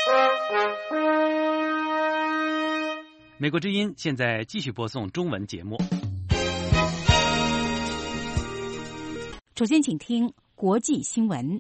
美国之音现在继续播送中文节目。 首先请听国际新闻。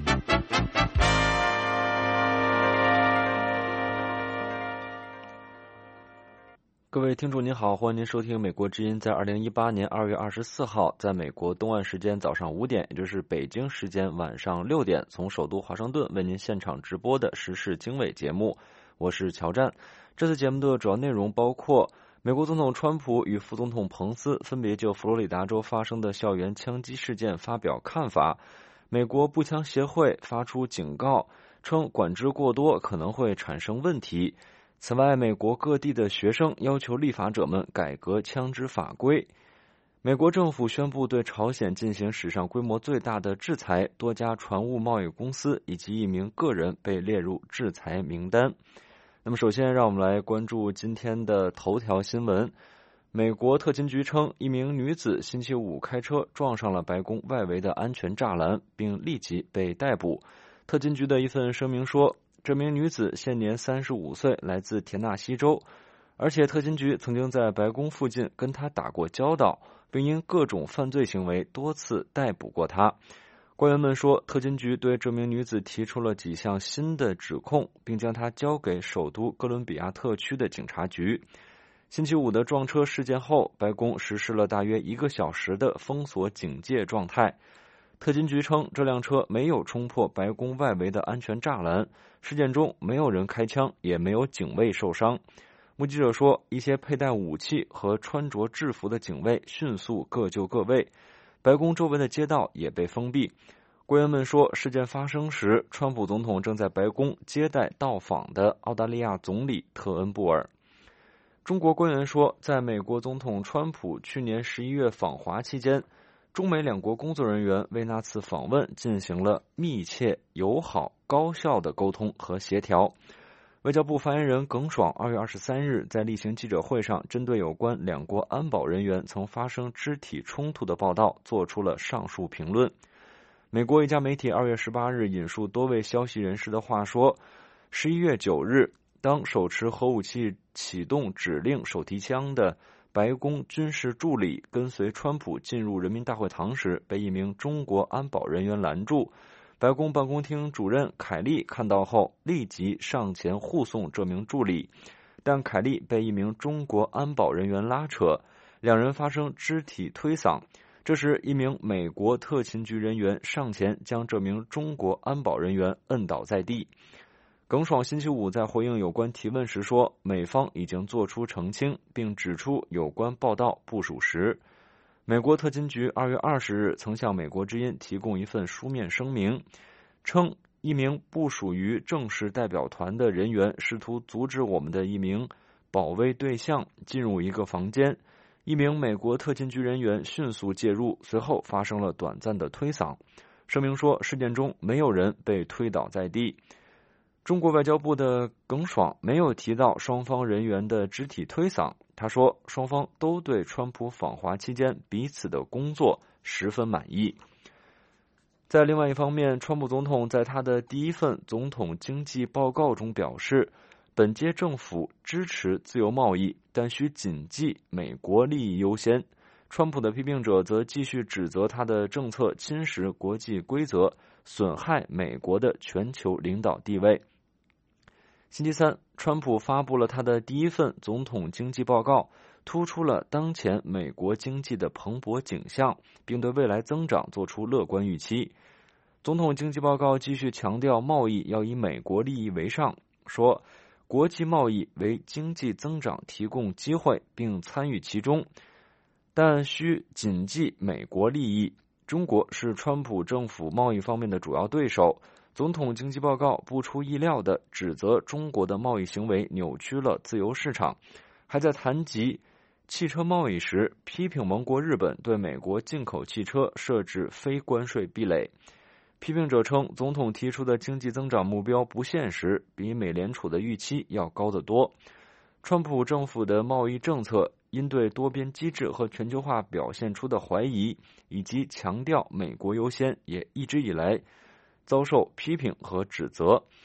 各位听众您好，欢迎您收听美国之音在2018年2月24号在美国东岸时间早上5点，也就是北京时间晚上6点，从首都华盛顿为您现场直播的时事经纬节目。我是乔战。这次节目的主要内容包括美国总统川普与副总统彭斯分别就佛罗里达州发生的校园枪击事件发表看法，美国步枪协会发出警告，称管制过多可能会产生问题。此外，美国各地的学生要求立法者们改革枪支法规。美国政府宣布对朝鲜进行史上规模最大的制裁，多家船务贸易公司以及1名个人被列入制裁名单。那么首先让我们来关注今天的头条新闻。美国特勤局称，1名女子星期五开车撞上了白宫外围的安全栅栏，并立即被逮捕。特勤局的一份声明说，这名女子现年35岁，来自田纳西州，而且特勤局曾经在白宫附近跟她打过交道，并因各种犯罪行为多次逮捕过她。官员们说，特勤局对这名女子提出了几项新的指控，并将她交给首都哥伦比亚特区的警察局。星期五的撞车事件后，白宫实施了大约1个小时的封锁警戒状态。特勤局称，这辆车没有冲破白宫外围的安全栅栏，事件中没有人开枪，也没有警卫受伤。目击者说，一些佩戴武器和穿着制服的警卫迅速各就各位，白宫周围的街道也被封闭。官员们说，事件发生时，川普总统正在白宫接待到访的澳大利亚总理特恩布尔。中国官员说，在美国总统川普去年11月访华期间，中美两国工作人员为那次访问进行了密切、友好、高效的沟通和协调。外交部发言人耿爽2月23日在例行记者会上针对有关两国安保人员曾发生肢体冲突的报道做出了上述评论。美国一家媒体2月18日引述多位消息人士的话说，11月9日，当手持核武器启动指令手提枪的白宫军事助理跟随川普进入人民大会堂时，被1名中国安保人员拦住。白宫办公厅主任凯利看到后立即上前护送这名助理，但凯利被1名中国安保人员拉扯，两人发生肢体推搡。这时1名美国特勤局人员上前将这名中国安保人员摁倒在地。耿爽星期五在回应有关提问时说，美方已经做出澄清，并指出有关报道不属实。美国特勤局2月20日曾向美国之音提供一份书面声明，称1名不属于正式代表团的人员试图阻止我们的1名保卫对象进入一个房间，1名美国特勤局人员迅速介入，随后发生了短暂的推搡。声明说，事件中没有人被推倒在地。中国外交部的耿爽没有提到双方人员的肢体推搡，他说，双方都对川普访华期间彼此的工作十分满意。在另外一方面，川普总统在他的第一份总统经济报告中表示，本届政府支持自由贸易，但需谨记美国利益优先。川普的批评者则继续指责他的政策侵蚀国际规则，损害美国的全球领导地位。星期三，川普发布了他的第一份总统经济报告，突出了当前美国经济的蓬勃景象，并对未来增长做出乐观预期。总统经济报告继续强调贸易要以美国利益为上，说国际贸易为经济增长提供机会并参与其中，但需谨记美国利益。中国是川普政府贸易方面的主要对手。总统经济报告不出意料地指责中国的贸易行为扭曲了自由市场，还在谈及汽车贸易时批评盟国日本对美国进口汽车设置非关税壁垒。批评者称，总统提出的经济增长目标不现实，比美联储的预期要高得多。川普政府的贸易政策因对多边机制和全球化表现出的怀疑，以及强调美国优先，也一直以来遭受批评和指责。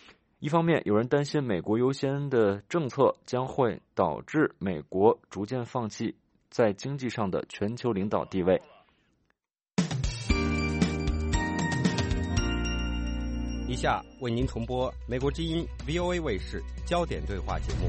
一方面，有人担心美国优先的政策将会导致美国逐渐放弃在经济上的全球领导地位。 以下为您重播美国之音 VOA 卫视焦点对话节目。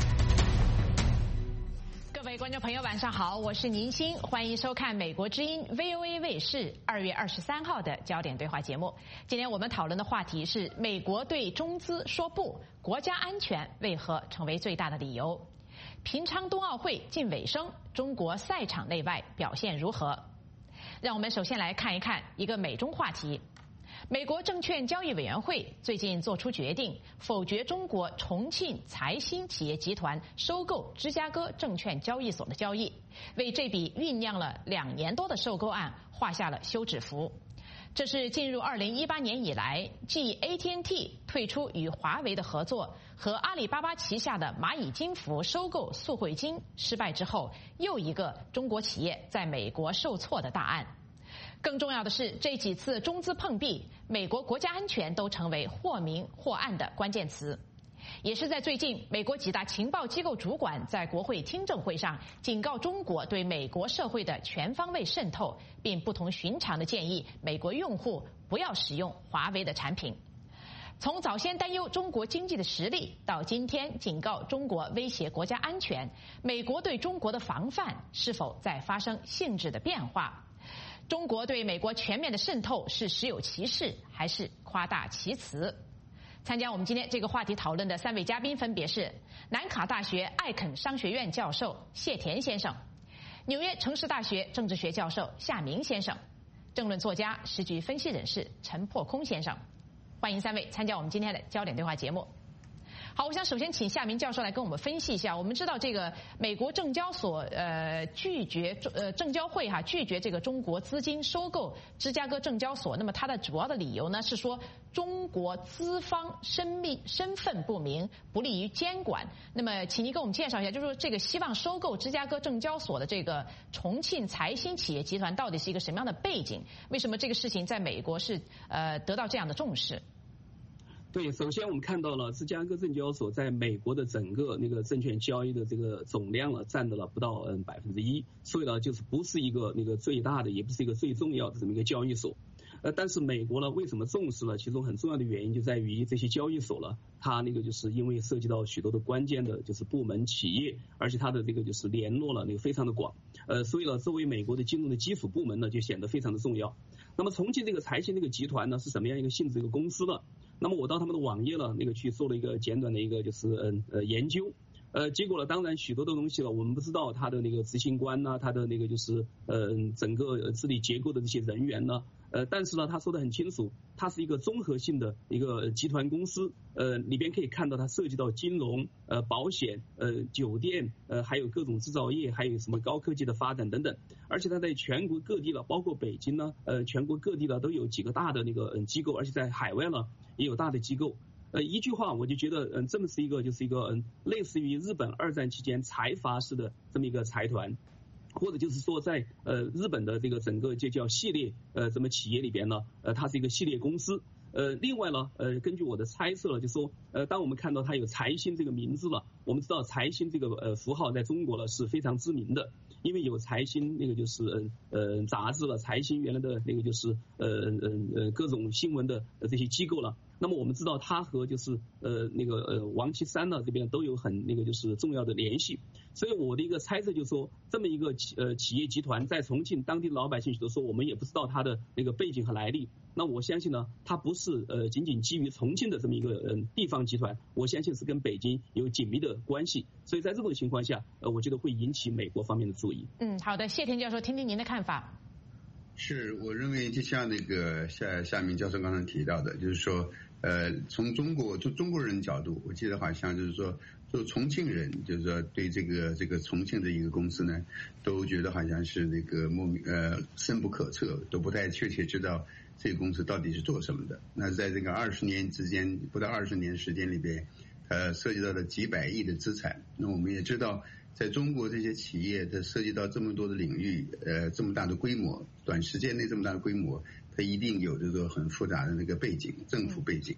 各位观众朋友晚上好，我是宁鑫，欢迎收看美国之音 VOA 卫视2月23号的焦点对话节目。今天我们讨论的话题是美国对中资说不，国家安全为何成为最大的理由？平昌冬奥会近尾声，中国赛场内外表现如何？让我们首先来看一看一个美中话题。美国证券交易委员会最近作出决定，否决中国重庆财新企业集团收购芝加哥证券交易所的交易，为这笔酝酿了2年多的收购案画下了休止符。这是进入2018年以来，继 AT&T 退出与华为的合作和阿里巴巴旗下的蚂蚁金服收购速汇金失败之后，又一个中国企业在美国受挫的大案。更重要的是，这几次中资碰壁，美国国家安全都成为或明或暗的关键词。也是在最近，美国几大情报机构主管在国会听证会上警告中国对美国社会的全方位渗透，并不同寻常地建议美国用户不要使用华为的产品。从早先担忧中国经济的实力，到今天警告中国威胁国家安全，美国对中国的防范是否在发生性质的变化？中国对美国全面的渗透是实有其事，还是夸大其词？参加我们今天这个话题讨论的3位嘉宾分别是南卡大学艾肯商学院教授谢田先生，纽约城市大学政治学教授夏明先生，政论作家、时局分析人士陈破空先生。欢迎3位参加我们今天的焦点对话节目。好，我想首先请夏明教授来跟我们分析一下。我们知道这个美国证交所拒绝证交会拒绝这个中国资金收购芝加哥证交所。那么它的主要的理由呢是说中国资方身份不明，不利于监管。那么请您给我们介绍一下，就是说这个希望收购芝加哥证交所的这个重庆财新企业集团到底是一个什么样的背景？为什么这个事情在美国是得到这样的重视？ 对，首先我们看到了芝加哥证交所在美国的整个那个证券交易的这个总量占到了不到1%，所以呢就是不是一个那个最大的，也不是一个最重要的这么一个交易所。但是美国呢为什么重视呢？其中很重要的原因就在于这些交易所呢，它那个就是因为涉及到许多的关键的就是部门企业，而且它的这个就是联络了那个非常的广，所以呢作为美国的金融的基础部门呢就显得非常的重要。那么重庆这个财新这个集团呢是什么样一个性质一个公司呢？那么我到他们的网页呢，那个去做了一个简短的一个就是研究，结果呢，当然许多的东西了，我们不知道他的那个执行官呢，他的那个就是整个治理结构的这些人员呢，但是呢，他说的很清楚，它是一个综合性的一个集团公司，里边可以看到它涉及到金融、保险、酒店，还有各种制造业，还有什么高科技的发展等等，而且它在全国各地了，包括北京呢，全国各地呢都有几个大的那个机构，而且在海外呢也有大的机构。一句话我就觉得，这么是一个就是一个类似于日本2战期间财阀式的这么一个财团。或者就是说在日本的这个整个就叫系列这么企业里边呢，它是一个系列公司。另外呢，根据我的猜测了，就说当我们看到它有财新这个名字了，我们知道财新这个符号在中国呢是非常知名的，因为有财新那个就是杂志了，财新原来的那个就是各种新闻的这些机构了。那么我们知道它和就是那个王岐山呢这边都有很那个就是重要的联系，所以我的一个猜测就是说，这么一个企业集团在重庆当地的老百姓许多说我们也不知道它的那个背景和来历，那我相信呢，它不是仅仅基于重庆的这么一个地方集团，我相信是跟北京有紧密的关系，所以在这种情况下，我觉得会引起美国方面的注意。 好的，谢田教授，听听您的看法。 是，我认为就像那个夏明教授刚才提到的，就是说，从中国人角度，我记得好像就是说，就重庆人，就是说对这个重庆的一个公司呢，都觉得好像是那个深不可测，都不太确切知道这个公司到底是做什么的。那在这个20年之间，不到20年时间里边，涉及到了几百亿的资产。那我们也知道，在中国这些企业它涉及到这么多的领域，这么大的规模，短时间内这么大的规模，它一定有这个很复杂的那个背景，政府背景。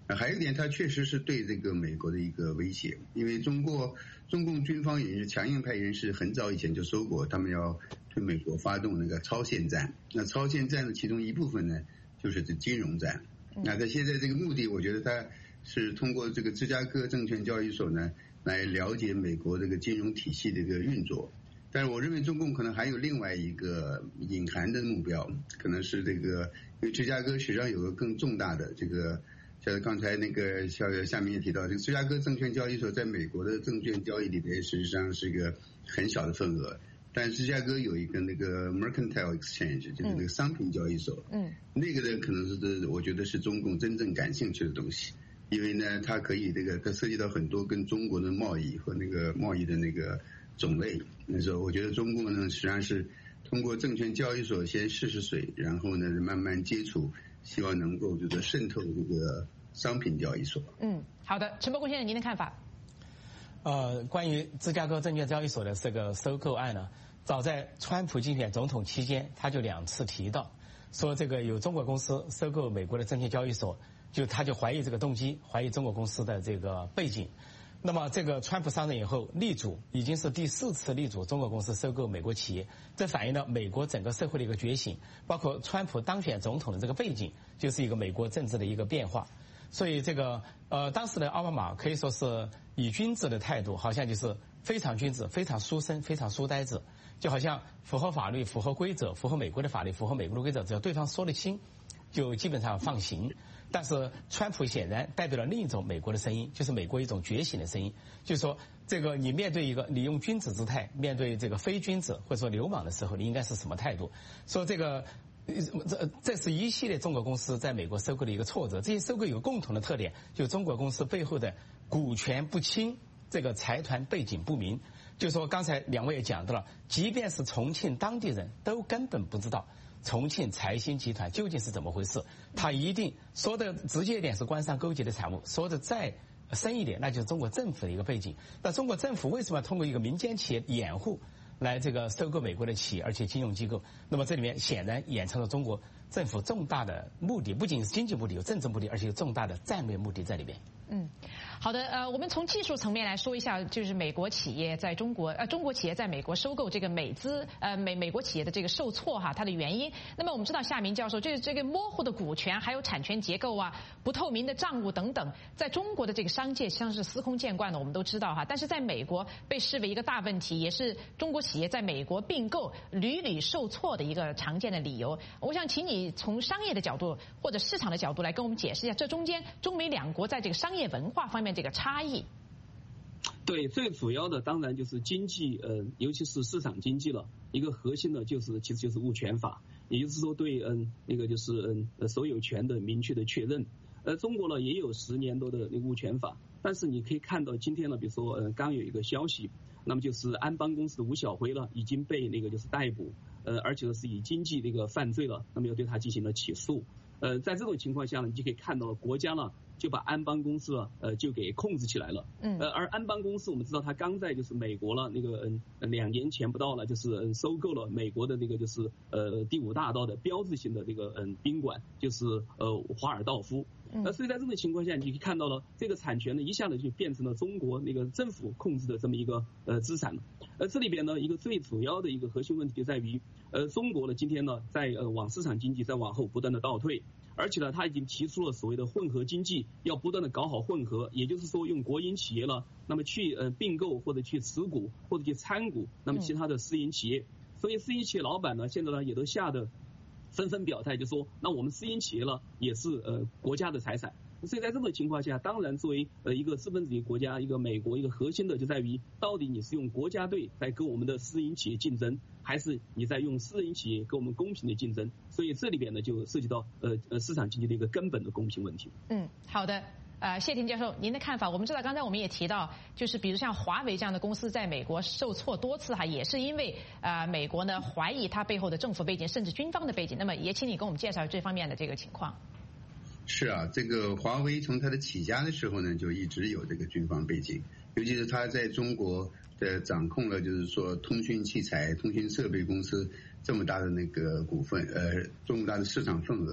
还有一点，它确实是对这个美国的一个威胁，因为中共军方也是强硬派人士，很早以前就说过，他们要对美国发动那个超限战。那超限战的其中一部分呢，就是这金融战。那他现在这个目的，我觉得他是通过这个芝加哥证券交易所呢，来了解美国这个金融体系的一个运作。但是我认为中共可能还有另外一个隐含的目标，可能是这个，因为芝加哥实际上有个更重大的这个。像刚才那个下面也提到，这个芝加哥证券交易所在美国的证券交易里边实际上是一个很小的份额，但芝加哥有一个那个 Mercantile Exchange， 就是那个商品交易所，那个呢可能是我觉得是中共真正感兴趣的东西，因为呢它可以它涉及到很多跟中国的贸易和那个贸易的那个种类，那时候我觉得中共呢实际上是通过证券交易所先试试水，然后呢慢慢接触。希望能够就是渗透这个商品交易所。 好的，陈伯公先生，您的看法？ 关于芝加哥证券交易所的这个收购案呢，早在川普竞选总统期间，他就2次提到，说这个有中国公司收购美国的证券交易所，他就怀疑这个动机，怀疑中国公司的这个背景。那么这个川普上任以后力主，已经是第4次力主中国公司收购美国企业，这反映了美国整个社会的一个觉醒，包括川普当选总统的这个背景，就是一个美国政治的一个变化。所以这个当时的奥巴马可以说是以君子的态度，好像就是非常君子，非常书生，非常书呆子，就好像符合法律、符合规则、符合美国的法律、符合美国的规则，只要对方说得清，就基本上放行。但是川普显然代表了另一种美国的声音，就是美国一种觉醒的声音，就是说这个你面对一个你用君子姿态面对这个非君子或者说流氓的时候，你应该是什么态度？说这个这是一系列中国公司在美国收购的一个挫折，这些收购有共同的特点，就中国公司背后的股权不清，这个财团背景不明。就说刚才2位也讲到了，即便是重庆当地人都根本不知道重庆财新集团究竟是怎么回事，他一定说的直接一点是官商勾结的产物，说的再深一点那就是中国政府的一个背景。那中国政府为什么要通过一个民间企业掩护来这个收购美国的企业而且金融机构？那么这里面显然掩藏了中国政府重大的目的，不仅是经济目的，有政治目的，而且有重大的战略目的在里边。 好的，我们从技术层面来说一下，就是美国企业在中国企业在美国收购这个美国企业的这个受挫哈，它的原因。那么我们知道夏明教授，就是这个模糊的股权，还有产权结构啊，不透明的账务等等，在中国的这个商界像是司空见惯的，我们都知道哈。但是在美国被视为一个大问题，也是中国企业在美国并购屡屡受挫的一个常见的理由。我想请你从商业的角度或者市场的角度来跟我们解释一下，这中间中美两国在这个商业文化方面这个差异。 对，最主要的当然就是经济，尤其是市场经济了。一个核心的其实就是物权法，也就是说对那个就是所有权的明确的确认。中国呢也有10年多的那个物权法，但是你可以看到今天呢，比如说刚有一个消息，那么就是安邦公司的吴晓辉了已经被那个就是逮捕，而且是以经济那个犯罪了，那么要对他进行了起诉。在这种情况下呢，你就可以看到国家呢就把安邦公司就给控制起来了。而安邦公司我们知道它刚在就是美国了那个2年前不到了，就是收购了美国的那个就是第5大道的标志性的这个宾馆，就是华尔道夫。所以在这种情况下，你可以看到了这个产权呢一下子就变成了中国那个政府控制的这么一个资产。这里边呢一个最主要的一个核心问题就在于中国呢今天呢在往市场经济在往后不断的倒退。而且呢，他已经提出了所谓的混合经济，要不断的搞好混合，也就是说用国营企业了，那么去并购或者去持股或者去参股，那么其他的私营企业。所以私营企业老板呢，现在呢也都吓得纷纷表态，就说那我们私营企业了也是国家的财产。所以在这种情况下，当然作为一个资本主义国家，一个美国一个核心的就在于，到底你是用国家队在跟我们的私营企业竞争，还是你在用私营企业跟我们公平的竞争？所以这里边呢就涉及到市场经济的一个根本的公平问题。 好的。谢霆教授，您的看法？我们知道，刚才我们也提到，就是比如像华为这样的公司在美国受挫多次哈，也是因为美国呢怀疑它背后的政府背景，甚至军方的背景。那么也请你跟我们介绍这方面的这个情况。 是啊，这个华为从它的起家的时候呢，就一直有这个军方背景，尤其是它在中国的掌控了，就是说通讯器材、通讯设备公司这么大的那个股份，这么大的市场份额。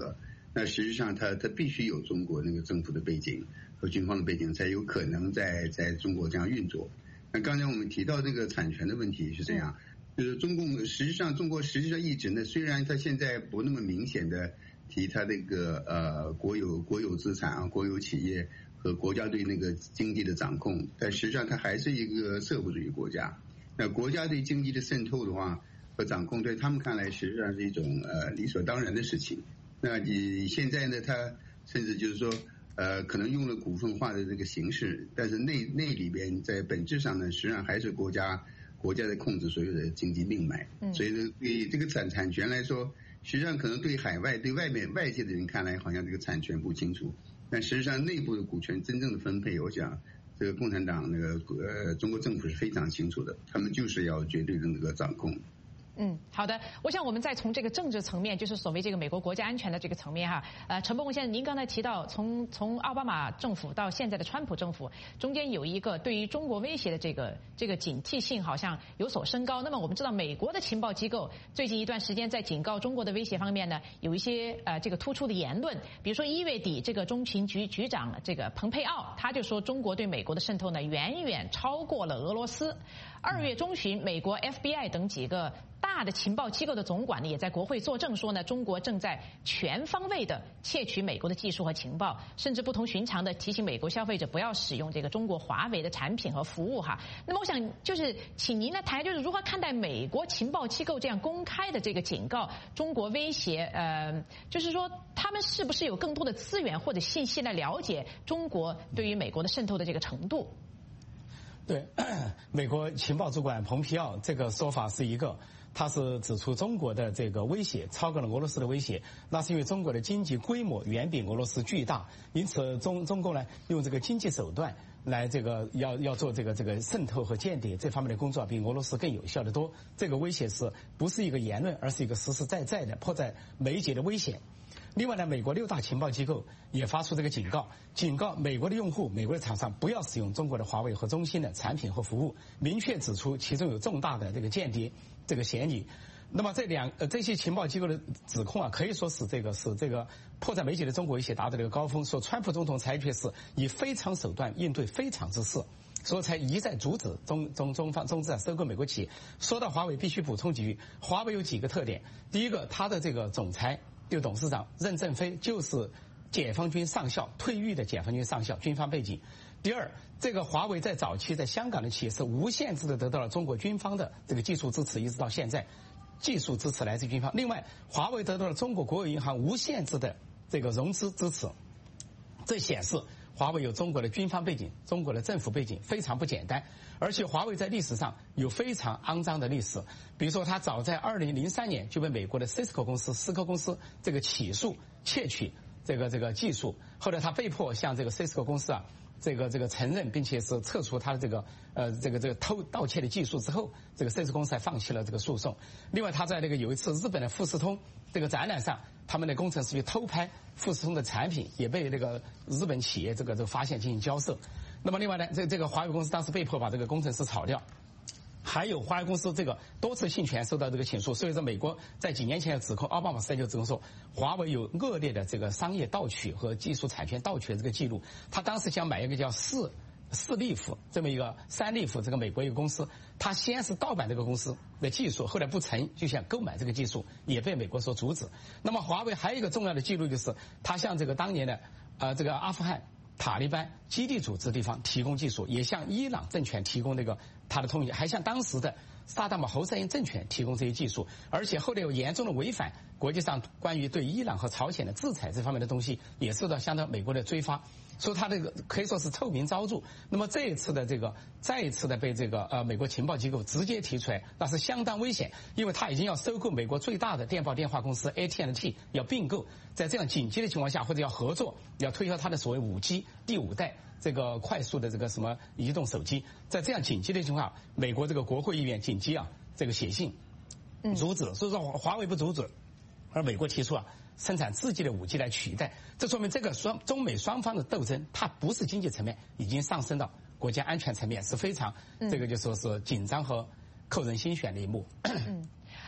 那实际上它必须有中国那个政府的背景和军方的背景，才有可能在中国这样运作。那刚才我们提到这个产权的问题是这样，就是中国实际上一直呢，虽然它现在不那么明显的提它这个国有资产啊、国有企业和国家对那个经济的掌控，但实际上它还是一个社会主义国家。那国家对经济的渗透的话和掌控，对他们看来实际上是一种理所当然的事情。那你现在呢，它甚至就是说可能用了股份化的这个形式，但是那里边在本质上呢，实际上还是国家在控制所有的经济命脉。所以呢，对这个产权来说，实际上可能对海外对外界的人看来，好像这个产权不清楚，但实际上内部的股权真正的分配，我想这个共产党那个中国政府是非常清楚的，他们就是要绝对的那个掌控。 好的，我想我们再从这个政治层面，就是所谓这个美国国家安全的这个层面哈，陈伯宏先生，您刚才提到从奥巴马政府到现在的川普政府，中间有一个对于中国威胁的这个警惕性好像有所升高。那么我们知道，美国的情报机构最近一段时间在警告中国的威胁方面呢，有一些这个突出的言论，比如说1月底这个中情局局长这个蓬佩奥他就说，中国对美国的渗透呢远远超过了俄罗斯。2月中旬，美国 FBI 等几个大的情报机构的总管呢，也在国会作证说呢，中国正在全方位的窃取美国的技术和情报，甚至不同寻常的提醒美国消费者不要使用这个中国华为的产品和服务哈。那么我想就是请您来谈，就是如何看待美国情报机构这样公开的这个警告中国威胁，就是说他们是不是有更多的资源或者信息来了解中国对于美国的渗透的这个程度？ 对，美国情报主管蓬佩奥这个说法是一个，他是指出中国的这个威胁超过了俄罗斯的威胁，那是因为中国的经济规模远比俄罗斯巨大，因此中共呢用这个经济手段来这个要做这个渗透和间谍这方面的工作，比俄罗斯更有效得多。这个威胁是不是一个言论，而是一个实实在在的迫在眉睫的威胁。另外呢，美国6大情报机构也发出这个警告美国的用户、美国的厂商不要使用中国的华为和中兴的产品和服务，明确指出其中有重大的这个间谍这个嫌疑。那么这些情报机构的指控啊，可以说使这个迫在眉睫的中国威胁达到了一个高峰。说川普总统采取是以非常手段应对非常之事，所以才一再阻止中资收购美国企业。说到华为，必须补充几句，华为有几个特点。第一个，它的这个总裁就董事长任正非就是解放军上校退役的解放军上校，军方背景。第二，这个华为在早期在香港的企业是无限制的得到了中国军方的这个技术支持，一直到现在，技术支持来自军方。另外，华为得到了中国国有银行无限制的这个融资支持，这显示华为有中国的军方背景，中国的政府背景非常不简单。而且华为在历史上有非常肮脏的历史，比如说它早在2003年就被美国的思科公司这个起诉窃取这个技术，后来他被迫向这个思科公司啊这个承认，并且是撤除他的这个盗窃的技术之后，这个思科公司还放弃了这个诉讼。另外，他在有一次日本的富士通这个展览上，他们的工程师去偷拍富士通的产品，也被日本企业这个发现进行交涉。那么另外呢，这个华为公司当时被迫把这个工程师炒掉。还有华为公司这个多次侵权受到这个起诉，所以说美国在几年前的指控，奥巴马时代就指控说华为有恶劣的这个商业盗取和技术产权盗取的这个记录。他当时想买一个叫四利福这么一个三利福这个美国一个公司，他先是盗版这个公司的技术，后来不成就想购买这个技术，也被美国所阻止。那么华为还有一个重要的记录，就是他向这个当年的这个阿富汗塔利班基地组织地方提供技术，也向伊朗政权提供他的通信，还向当时的萨达姆侯赛因政权提供这些技术，而且后来有严重的违反国际上关于对伊朗和朝鲜的制裁这方面的东西，也受到相当美国的追发，所以他这个可以说是臭名昭著。那么这一次的再一次的被美国情报机构直接提出来，那是相当危险，因为他已经要收购美国最大的电报电话公司 AT&T， 要并购，在这样紧急的情况下，或者要合作，要推销他的所谓5G第5代这个快速的这个什么移动手机，在这样紧急的情况下，美国这个国会议员紧急这个写信阻止，所以说华为不阻止，而美国提出生产自己的5G来取代，这说明这个中美双方的斗争，它不是经济层面，已经上升到国家安全层面，是非常这个就说是紧张和扣人心弦的一幕。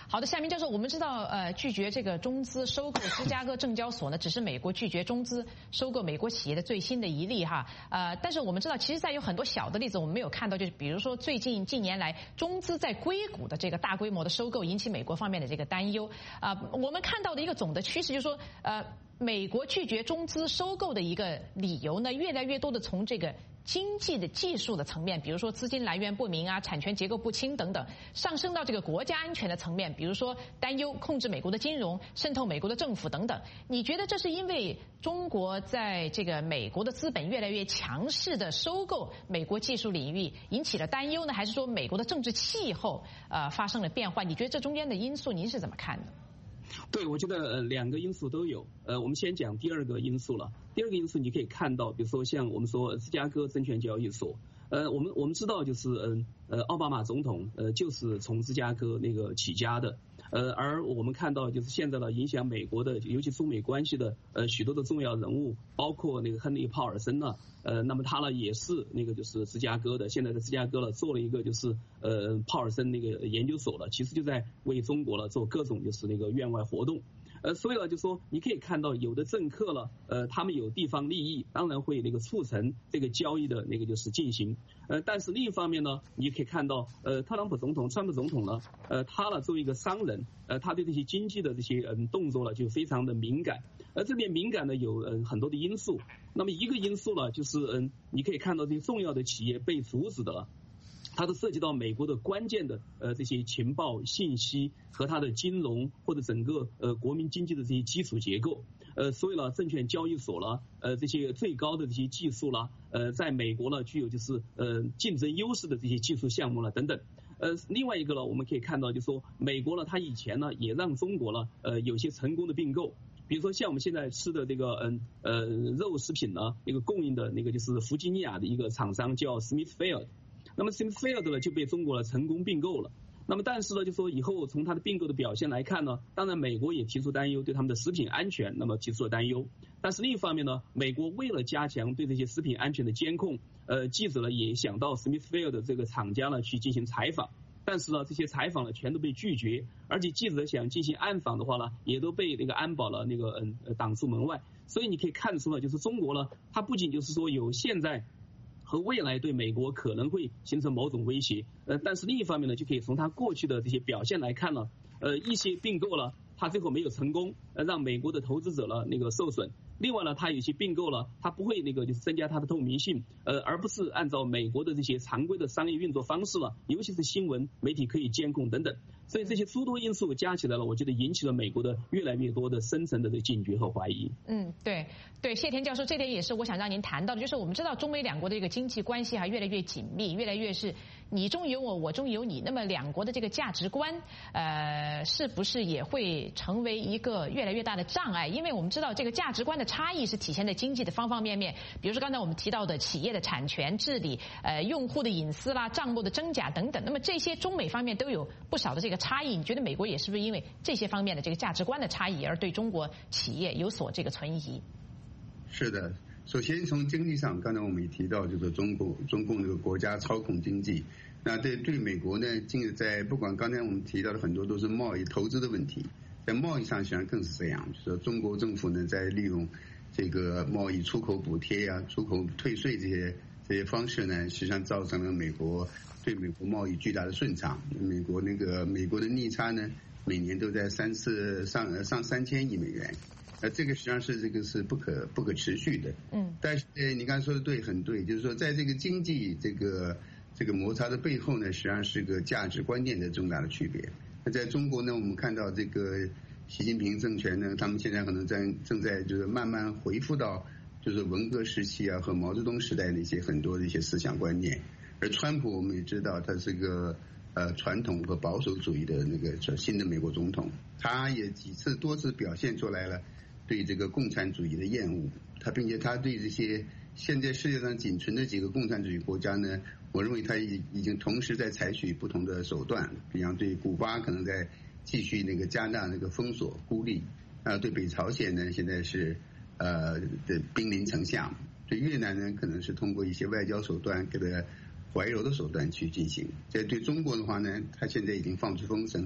好的，夏明教授，我们知道拒绝这个中资收购芝加哥证交所呢，只是美国拒绝中资收购美国企业的最新的一例哈。但是我们知道，其实在有很多小的例子我们没有看到，就是比如说近年来中资在硅谷的这个大规模的收购引起美国方面的这个担忧我们看到的一个总的趋势就是说美国拒绝中资收购的一个理由呢，越来越多的从这个经济的技术的层面，比如说资金来源不明啊、产权结构不清等等，上升到这个国家安全的层面，比如说担忧控制美国的金融、渗透美国的政府等等。你觉得这是因为中国在这个美国的资本越来越强势的收购美国技术领域引起了担忧呢，还是说美国的政治气候发生了变化？你觉得这中间的因素您是怎么看的？ 对，我觉得两个因素都有。我们先讲第二个因素了。第二个因素你可以看到，比如说像我们说芝加哥证券交易所，我们知道就是奥巴马总统就是从芝加哥那个起家的。而我们看到就是现在呢，影响美国的，尤其中美关系的许多的重要人物，包括那个亨利·鲍尔森呢，那么他呢也是那个就是芝加哥的，现在在芝加哥了做了一个就是鲍尔森那个研究所了，其实就在为中国了做各种就是那个院外活动。所以呢，就说你可以看到有的政客了，他们有地方利益，当然会那个促成这个交易的那个就是进行。但是另一方面呢，你可以看到，川普总统呢，他呢作为一个商人，他对这些经济的这些动作呢就非常的敏感。这边敏感呢有很多的因素。那么一个因素呢，就是你可以看到这些重要的企业被阻止的了。它都涉及到美国的关键的这些情报信息和它的金融或者整个国民经济的这些基础结构，所以呢，证券交易所了这些最高的这些技术啦，在美国呢具有就是竞争优势的这些技术项目了等等。另外一个呢，我们可以看到就是说，美国呢它以前呢也让中国呢有些成功的并购。比如说像我们现在吃的这个肉食品呢，那个供应的那个就是弗吉尼亚的一个厂商叫 Smithfield。那么 Smithfield 呢就被中国呢成功并购了。那么但是呢，就说以后从它的并购的表现来看呢，当然美国也提出担忧，对他们的食品安全那么提出了担忧。但是另一方面呢，美国为了加强对这些食品安全的监控，记者呢也想到 Smithfield 的这个厂家呢去进行采访。但是呢，这些采访呢全都被拒绝，而且记者想进行暗访的话呢，也都被那个安保了那个挡出门外。所以你可以看出呢，就是中国呢，它不仅就是说有现在和未来对美国可能会形成某种威胁，但是另一方面呢，就可以从它过去的这些表现来看呢，一些并购了，它最后没有成功，让美国的投资者呢那个受损。另外呢，它有些并购了，它不会那个就是增加它的透明性，而不是按照美国的这些常规的商业运作方式了，尤其是新闻媒体可以监控等等。所以这些诸多因素加起来了，我觉得引起了美国的越来越多的深层的这个警觉和怀疑。 对，谢田教授，这点也是我想让您谈到的，就是我们知道中美两国的这个经济关系越来越紧密，越来越是你中有我，我中有你。那么两国的这个价值观，是不是也会成为一个越来越大的障碍？因为我们知道这个价值观的差异是体现在经济的方方面面，比如说刚才我们提到的企业的产权治理、用户的隐私啦、账目的真假等等。那么这些中美方面都有不少的这个差异，你觉得美国也是不是因为这些方面的这个价值观的差异而对中国企业有所这个存疑？ 是的，首先从经济上，刚才我们也提到，就是中共这个国家操控经济，那对美国呢，在不管刚才我们提到的很多都是贸易投资的问题，在贸易上实际上更是这样，就是说中国政府呢在利用这个贸易出口补贴啊、出口退税这些方式呢，实际上造成了对美国贸易巨大的顺畅。美国的逆差呢，每年都在上3000亿美元。这个实际上是不可持续的。但是你刚才说的很对，就是说在这个经济这个摩擦的背后呢，实际上是个价值观念的重大的区别。那在中国呢，我们看到这个习近平政权呢，他们现在可能正在就是慢慢恢复到就是文革时期啊和毛泽东时代的很多的一些思想观念。而川普我们也知道，他是个传统和保守主义的那个新的美国总统，他也多次表现出来了对这个共产主义的厌恶，并且他对这些现在世界上仅存的几个共产主义国家呢，我认为他已经同时在采取不同的手段，比方对古巴可能在继续加大封锁孤立，对北朝鲜呢现在是兵临城下，对越南呢可能是通过一些外交手段给他怀柔的手段去进行。对中国的话呢，他现在已经放出风声，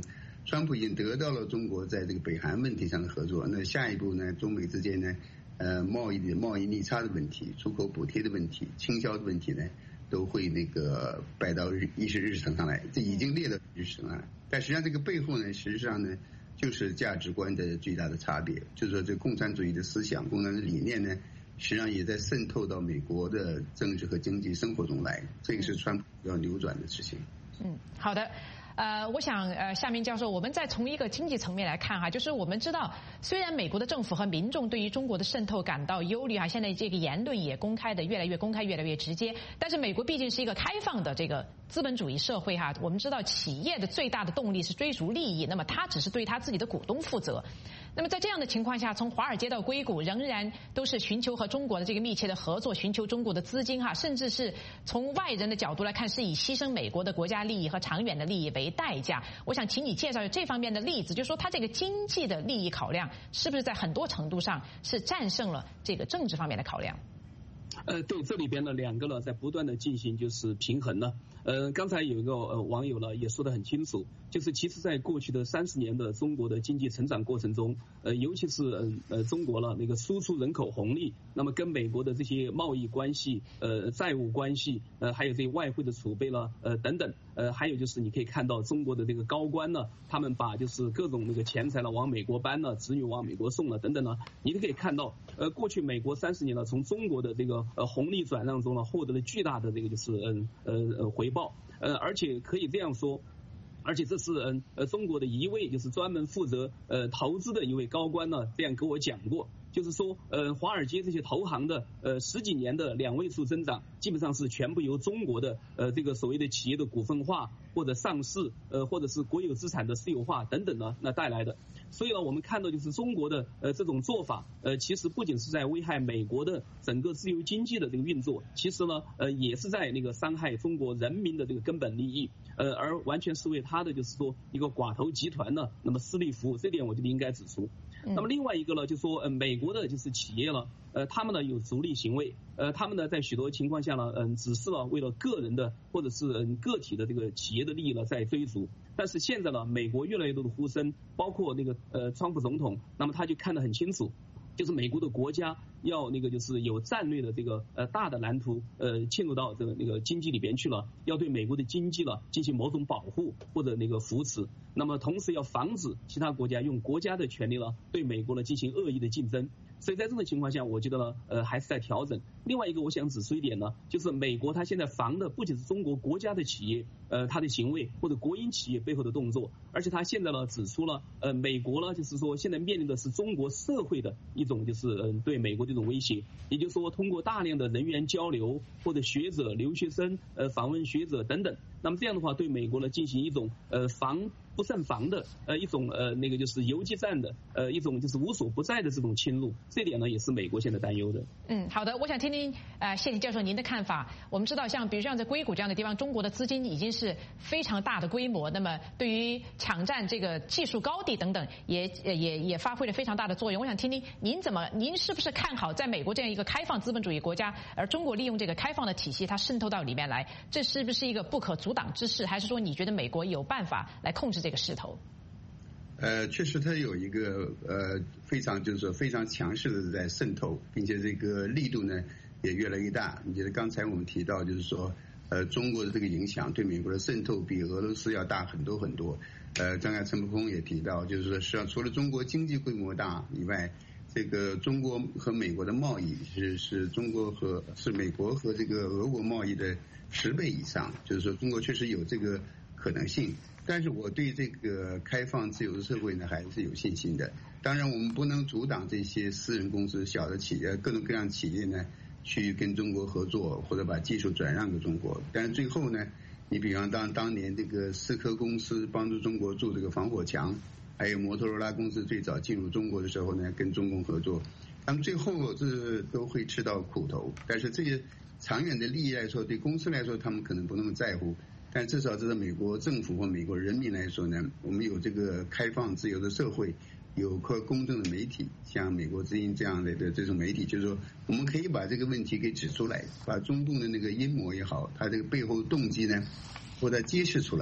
川普已经得到了中国在这个北韩问题上的合作，那下一步呢，中美之间呢，贸易逆差的问题、出口补贴的问题、倾销的问题呢，都会那个摆到议事日程上来，这已经列到日程上来。但实际上这个背后呢，实际上呢，就是价值观的巨大的差别，就是说这共产主义的思想、共产的理念呢，实际上也在渗透到美国的政治和经济生活中来，这个是川普要扭转的事情。 好的。我想夏明教授，我们再从一个经济层面来看哈，就是我们知道，虽然美国的政府和民众对于中国的渗透感到忧虑哈，现在这个言论也公开的越来越公开，越来越直接。但是美国毕竟是一个开放的这个资本主义社会哈，我们知道企业的最大的动力是追逐利益，那么他只是对他自己的股东负责。那么在这样的情况下，从华尔街到硅谷，仍然都是寻求和中国的这个密切的合作，寻求中国的资金哈，甚至是从外人的角度来看，是以牺牲美国的国家利益和长远的利益为代价。我想请你介绍这方面的例子，就是说它这个经济的利益考量是不是在很多程度上是战胜了这个政治方面的考量？ 对，这里边呢两个呢在不断的进行就是平衡呢。刚才有一个网友呢也说得很清楚，就是其实在过去的30年的中国的经济成长过程中，尤其是中国了那个输出人口红利，那么跟美国的这些贸易关系、债务关系，还有这些外汇的储备了，等等，还有就是你可以看到中国的这个高官呢，他们把就是各种那个钱财了往美国搬了，子女往美国送了等等呢，你都可以看到，过去美国30年呢，从中国的这个红利转让中呢，获得了巨大的这个就是回报，而且可以这样说。而且这是中国的一位就是专门负责投资的一位高官呢，这样跟我讲过，就是说华尔街这些投行的10几年的2位数增长，基本上是全部由中国的这个所谓的企业的股份化或者上市或者是国有资产的私有化等等呢那带来的。所以呢，我们看到就是中国的这种做法，其实不仅是在危害美国的整个自由经济的这个运作，其实呢也是在那个伤害中国人民的这个根本利益，而完全是为他的就是说一个寡头集团呢那么私利服务，这点我觉得应该指出。那么另外一个呢，就说美国的就是企业了，他们呢有逐利行为，他们呢在许多情况下呢，只是呢为了个人的或者是个体的这个企业的利益呢在追逐。但是现在呢，美国越来越多的呼声，包括那个川普总统，那么他就看得很清楚，就是美国的国家要那个就是有战略的这个大的蓝图进入到这个那个经济里边去了，要对美国的经济了进行某种保护或者那个扶持，那么同时要防止其他国家用国家的权利了对美国呢进行恶意的竞争。所以在这种情况下，我觉得呢还是在调整。另外一个我想指出一点呢，就是美国它现在防的不仅是中国国家的企业它的行为或者国营企业背后的动作，而且它现在呢指出了美国呢就是说现在面临的是中国社会的一种就是对美国的一种威胁，也就是说通过大量的人员交流或者学者、留学生访问学者等等，那么这样的话对美国呢进行一种防不胜防的一种那个就是游击战的一种就是无所不在的这种侵入，这点呢也是美国现在担忧的。 好的，我想听听谢霆教授您的看法。我们知道像比如像在硅谷这样的地方，中国的资金已经是非常大的规模，那么对于抢占这个技术高地等等也发挥了非常大的作用。我想听听您是不是看好在美国这样一个开放资本主义国家，而中国利用这个开放的体系它渗透到里面来，这是不是一个不可阻挡之势，还是说你觉得美国有办法来控制这个势头？ 确实它有一个非常就是说非常强势的在渗透，并且这个力度呢也越来越大。你觉得刚才我们提到就是说中国的这个影响对美国的渗透比俄罗斯要大很多很多。刚才陈伯空也提到，就是说实际上除了中国经济规模大以外，这个中国和美国的贸易是美国和这个俄国贸易的10倍以上，就是说中国确实有这个可能性。但是我对这个开放自由的社会呢还是有信心的。当然我们不能阻挡这些私人公司、小的企业、各种各样企业呢去跟中国合作或者把技术转让给中国。但是最后呢，你比方当年这个思科公司帮助中国筑这个防火墙，还有摩托罗拉公司最早进入中国的时候呢跟中共合作，他们最后这都会吃到苦头。但是这些长远的利益来说，对公司来说他们可能不那么在乎，但至少这是美国政府或美国人民来说呢，我们有这个开放自由的社会，有个公正的媒体，像美国之音这样的这种媒体，就是说我们可以把这个问题给指出来，把中共的那个阴谋也好，它这个背后动机呢或者揭示出来。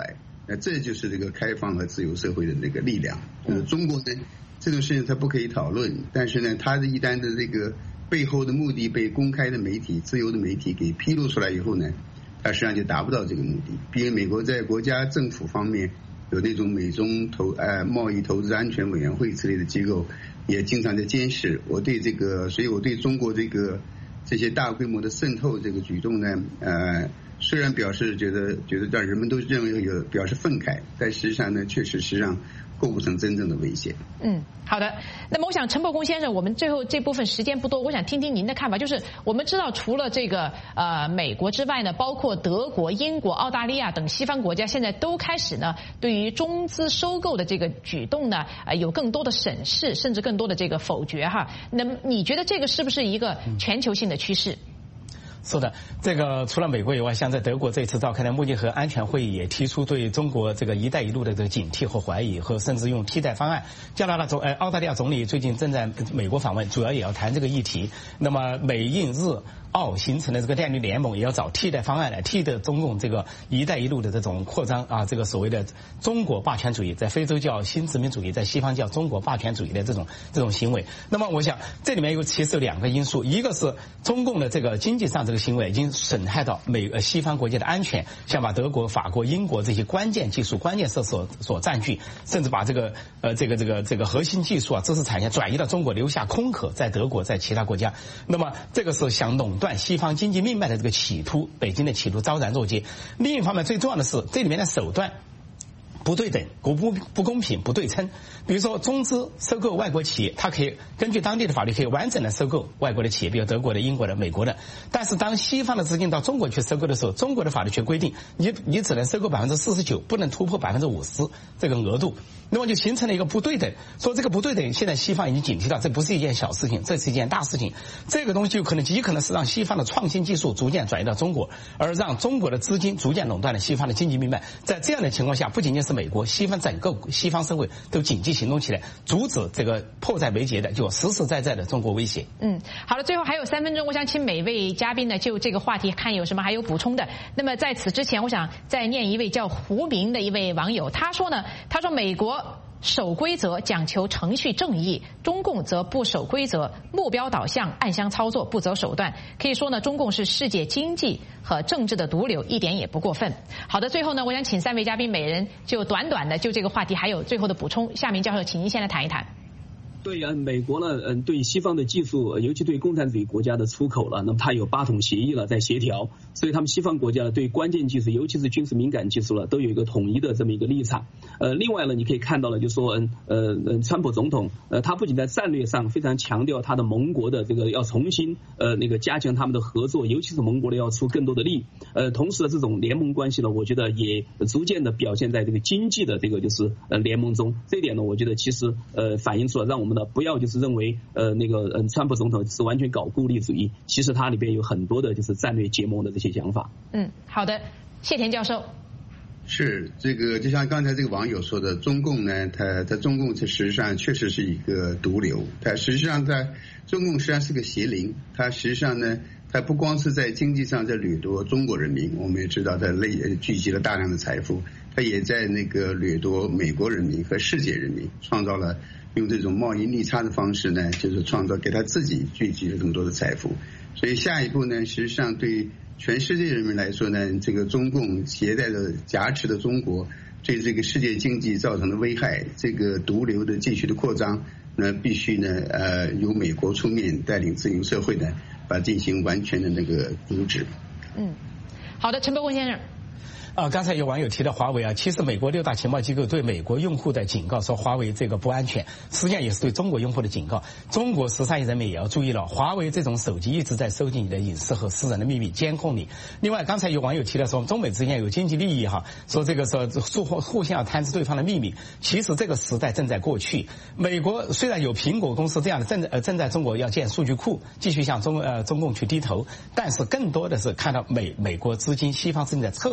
这就是这个开放和自由社会的那个力量。就是中国呢，这种事情它不可以讨论，但是呢，它的一旦的这个背后的目的被公开的媒体、自由的媒体给披露出来以后呢，它实际上就达不到这个目的。比如美国在国家政府方面有那种美中贸易投资安全委员会之类的机构，也经常在监视。所以我对中国这些大规模的渗透这个举动呢，虽然觉得让人们都认为表示愤慨，但实际上呢，实际上构不成真正的威胁。 好的。那么我想陈伯公先生，我们最后这部分时间不多，我想听听您的看法。就是我们知道，除了这个美国之外呢，包括德国、英国、澳大利亚等西方国家，现在都开始呢对于中资收购的这个举动呢，有更多的审视，甚至更多的这个否决哈。那么你觉得这个是不是一个全球性的趋势？ 是的，这个除了美国以外，像在德国这次召开的慕尼黑安全会议也提出对中国这个“一带一路”的这个警惕和怀疑，和甚至用替代方案。澳大利亚总理最近正在美国访问，主要也要谈这个议题。那么美印日澳形成的这个电力联盟也要找替代方案来替代中共这个“一带一路”的这种扩张啊，这个所谓的中国霸权主义，在非洲叫新殖民主义，在西方叫中国霸权主义的这种行为。那么我想这里面其实有两个因素，一个是中共的这个经济上这个行为已经损害到西方国家的安全，像把德国、法国、英国这些关键技术、关键设施所占据，甚至把这个核心技术啊、知识产业转移到中国，留下空壳在德国、在其他国家。那么这个是想垄断西方经济命脉的这个企图，北京的企图昭然若揭。另一方面，最重要的是这里面的手段不对等、不公平、不对称。比如说，中资收购外国企业，它可以根据当地的法律可以完整的收购外国的企业，比如德国的、英国的、美国的。但是当西方的资金到中国去收购的时候，中国的法律却规定你只能收购49%，不能突破50%这个额度。那么就形成了一个不对等。说这个不对等，现在西方已经警惕到，这不是一件小事情，这是一件大事情。这个东西极可能是让西方的创新技术逐渐转移到中国，而让中国的资金逐渐垄断了西方的经济命脉。在这样的情况下，不仅仅是美国，整个西方社会都紧急行动起来，阻止这个迫在眉睫的就实实在在的中国威胁。 好了，最后还有3分钟，我想请每位嘉宾呢就这个话题看有什么还有补充的。那么在此之前，我想再念一位叫胡明的一位网友，他说美国守规则，讲求程序正义，中共则不守规则，目标导向，暗箱操作，不择手段。可以说呢，中共是世界经济和政治的毒瘤，一点也不过分。好的，最后呢，我想请3位嘉宾每人就短短的就这个话题还有最后的补充。夏明教授，请您先来谈一谈。 对美国呢，对西方的技术，尤其对共产主义国家的出口了，那么它有8种协议了，在协调，所以他们西方国家对关键技术，尤其是军事敏感技术了，都有一个统一的这么一个立场。另外呢，你可以看到了，就说川普总统他不仅在战略上非常强调他的盟国的这个要重新加强他们的合作，尤其是盟国的要出更多的力。同时的这种联盟关系呢，我觉得也逐渐的表现在这个经济的这个就是联盟中。这一点呢，我觉得其实反映出了让我们不要就是认为川普总统是完全搞孤立主义，其实它里边有很多的就是战略结盟的这些想法。 好的，谢田教授。 是这个，就像刚才这个网友说的，中共呢，它中共实际上确实是一个毒瘤，它实际上中共实际上是个邪灵，它实际上呢，它不光是在经济上在掠夺中国人民，我们也知道它聚集了大量的财富，它也在掠夺美国人民和世界人民，创造了用这种贸易逆差的方式呢，就是创造给他自己聚集了这么多的财富。所以下一步呢，实际上对全世界人民来说呢，这个中共携带的挟持的中国对这个世界经济造成的危害，这个毒瘤的继续的扩张，那必须呢由美国出面带领自由社会呢，把进行完全的阻止。 好的，陈伯公先生。 刚才有网友提到华为啊，其实美国6大情报机构对美国用户的警告说华为这个不安全，实际上也是对中国用户的警告。中国13亿人民也要注意了，华为这种手机一直在收集你的隐私和私人的秘密，监控你。另外，刚才有网友提到说中美之间有经济利益哈，说这个说互相要探知对方的秘密。其实这个时代正在过去。美国虽然有苹果公司这样的正在中国要建数据库，继续向中共去低头，但是更多的是看到美国资金、西方资金在撤出中国。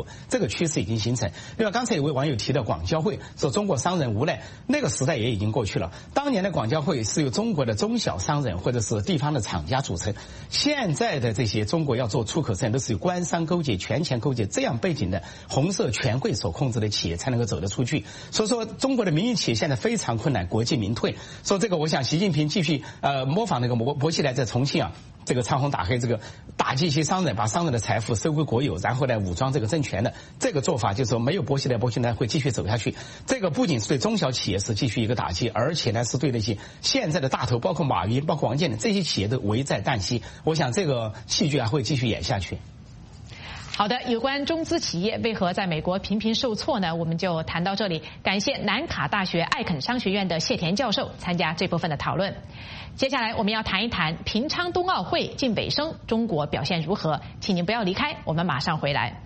这个趋势已经形成。另外，刚才有位网友提到广交会，说中国商人无赖，那个时代也已经过去了。当年的广交会是由中国的中小商人或者是地方的厂家组成，现在的这些中国要做出口生意都是由官商勾结、权钱勾结这样背景的红色权贵所控制的企业才能够走得出去。所以说，中国的民营企业现在非常困难，国进民退。说这个，我想习近平继续模仿那个薄熙来在重庆啊，这个唱红打黑，这个打击一些商人，把商人的财富收归国有，然后来武装这个政权的这个做法，就是说没有薄熙来会继续走下去。这个不仅是对中小企业是继续一个打击，而且呢是对那些现在的大头，包括马云、包括王健林这些企业都危在旦夕。我想这个戏剧还会继续演下去。 好的，有关中资企业为何在美国频频受挫呢？我们就谈到这里。感谢南卡大学艾肯商学院的谢田教授参加这部分的讨论。接下来我们要谈一谈平昌冬奥会近尾声，中国表现如何？请您不要离开，我们马上回来。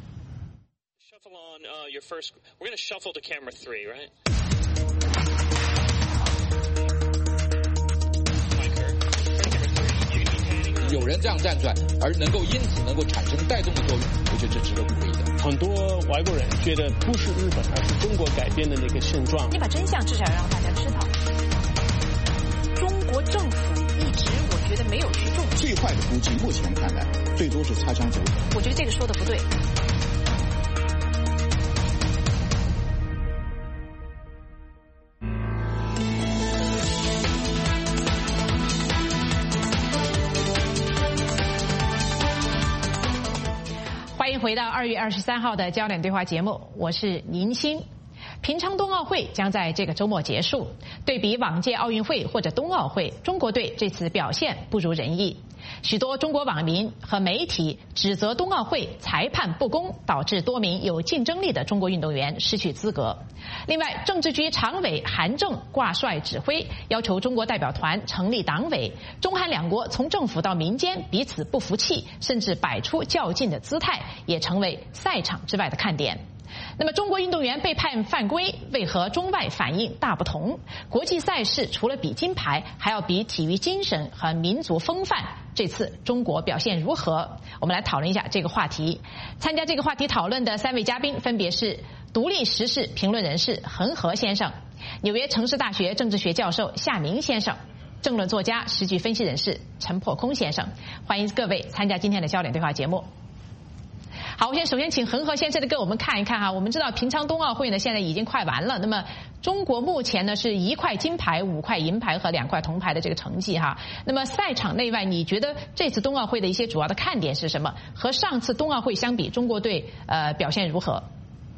We're going to shuffle to camera 3, right? 有人这样站出来，而因此能够产生带动的作用，我觉得这值得鼓励的。 很多外国人觉得不是日本，而是中国改变的那个现状。 你把真相至少让大家知道。中国政府一直我觉得没有去重视。 最坏的估计，目前看来最多是擦枪走火。 我觉得这个说的不对。 欢迎回到2月23号的焦点对话节目，我是宁鑫。平昌冬奥会将在这个周末结束。对比往届奥运会或者冬奥会，中国队这次表现不如人意。许多中国网民和媒体指责冬奥会裁判不公，导致多名有竞争力的中国运动员失去资格。另外，政治局常委韩正挂帅指挥，要求中国代表团成立党委。中韩两国从政府到民间彼此不服气，甚至摆出较劲的姿态，也成为赛场之外的看点。那么中国运动员被判犯规，为何中外反应大不同？国际赛事除了比金牌，还要比体育精神和民族风范。这次中国表现如何？我们来讨论一下这个话题。参加这个话题讨论的3位嘉宾分别是独立时事评论人士恒河先生、纽约城市大学政治学教授夏明先生、政论作家、时局分析人士陈破空先生。欢迎各位参加今天的焦点对话节目。好，首先请恒河先生的给我们看一看哈。我们知道平昌冬奥会呢现在已经快完了，那么中国目前呢是1块金牌、5块银牌和2块铜牌的这个成绩哈。那么赛场内外，你觉得这次冬奥会的一些主要的看点是什么？和上次冬奥会相比，中国队表现如何？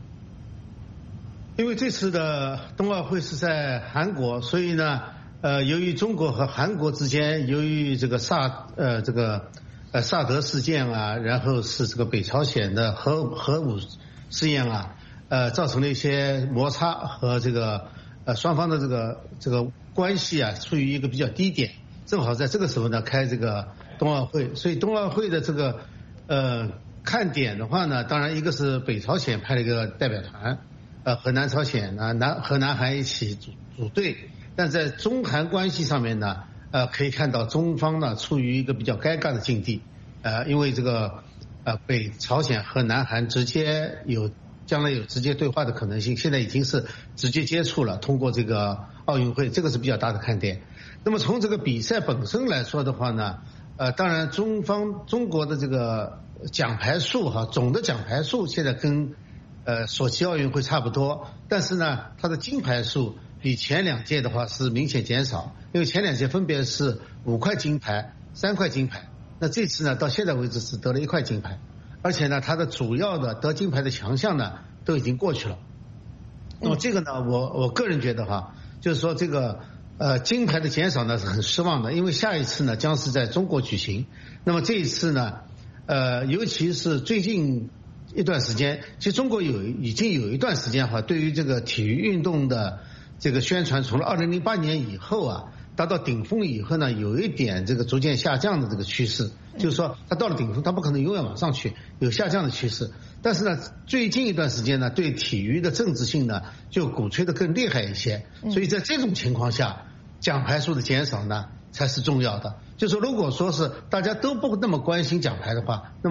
因为这次的冬奥会是在韩国，所以呢，由于中国和韩国之间，由于这个萨德事件啊，然后是这个北朝鲜的核武试验啊，造成了一些摩擦和这个双方的这个关系啊，处于一个比较低点。正好在这个时候呢，开这个冬奥会，所以冬奥会的这个看点的话呢，当然一个是北朝鲜派了一个代表团，和南朝鲜啊和南韩一起组队，但在中韩关系上面呢。可以看到中方呢处于一个比较尴尬的境地，因为这个北朝鲜和南韩将来有直接对话的可能性，现在已经是直接接触了，通过这个奥运会，这个是比较大的看点。那么从这个比赛本身来说的话呢，当然中国的这个奖牌数总的奖牌数现在跟索契奥运会差不多，但是呢它的金牌数比前2届的话是明显减少，因为前2届分别是5块金牌、3块金牌，那这次呢到现在为止只得了1块金牌，而且呢它的主要的得金牌的强项呢都已经过去了。那么这个呢我个人觉得就是说这个金牌的减少呢是很失望的，因为下一次呢将是在中国举行。那么这一次呢尤其是最近一段时间，其实中国已经有一段时间对于这个体育运动的这个宣传，从了2008年以后达到顶峰以后呢，有一点这个逐渐下降的这个趋势，就是说它到了顶峰，它不可能永远往上去，有下降的趋势。但是呢，最近一段时间呢，对体育的政治性呢就鼓吹的更厉害一些，所以在这种情况下，奖牌数的减少呢才是重要的。就是说如果说是大家都不那么关心奖牌的话，那么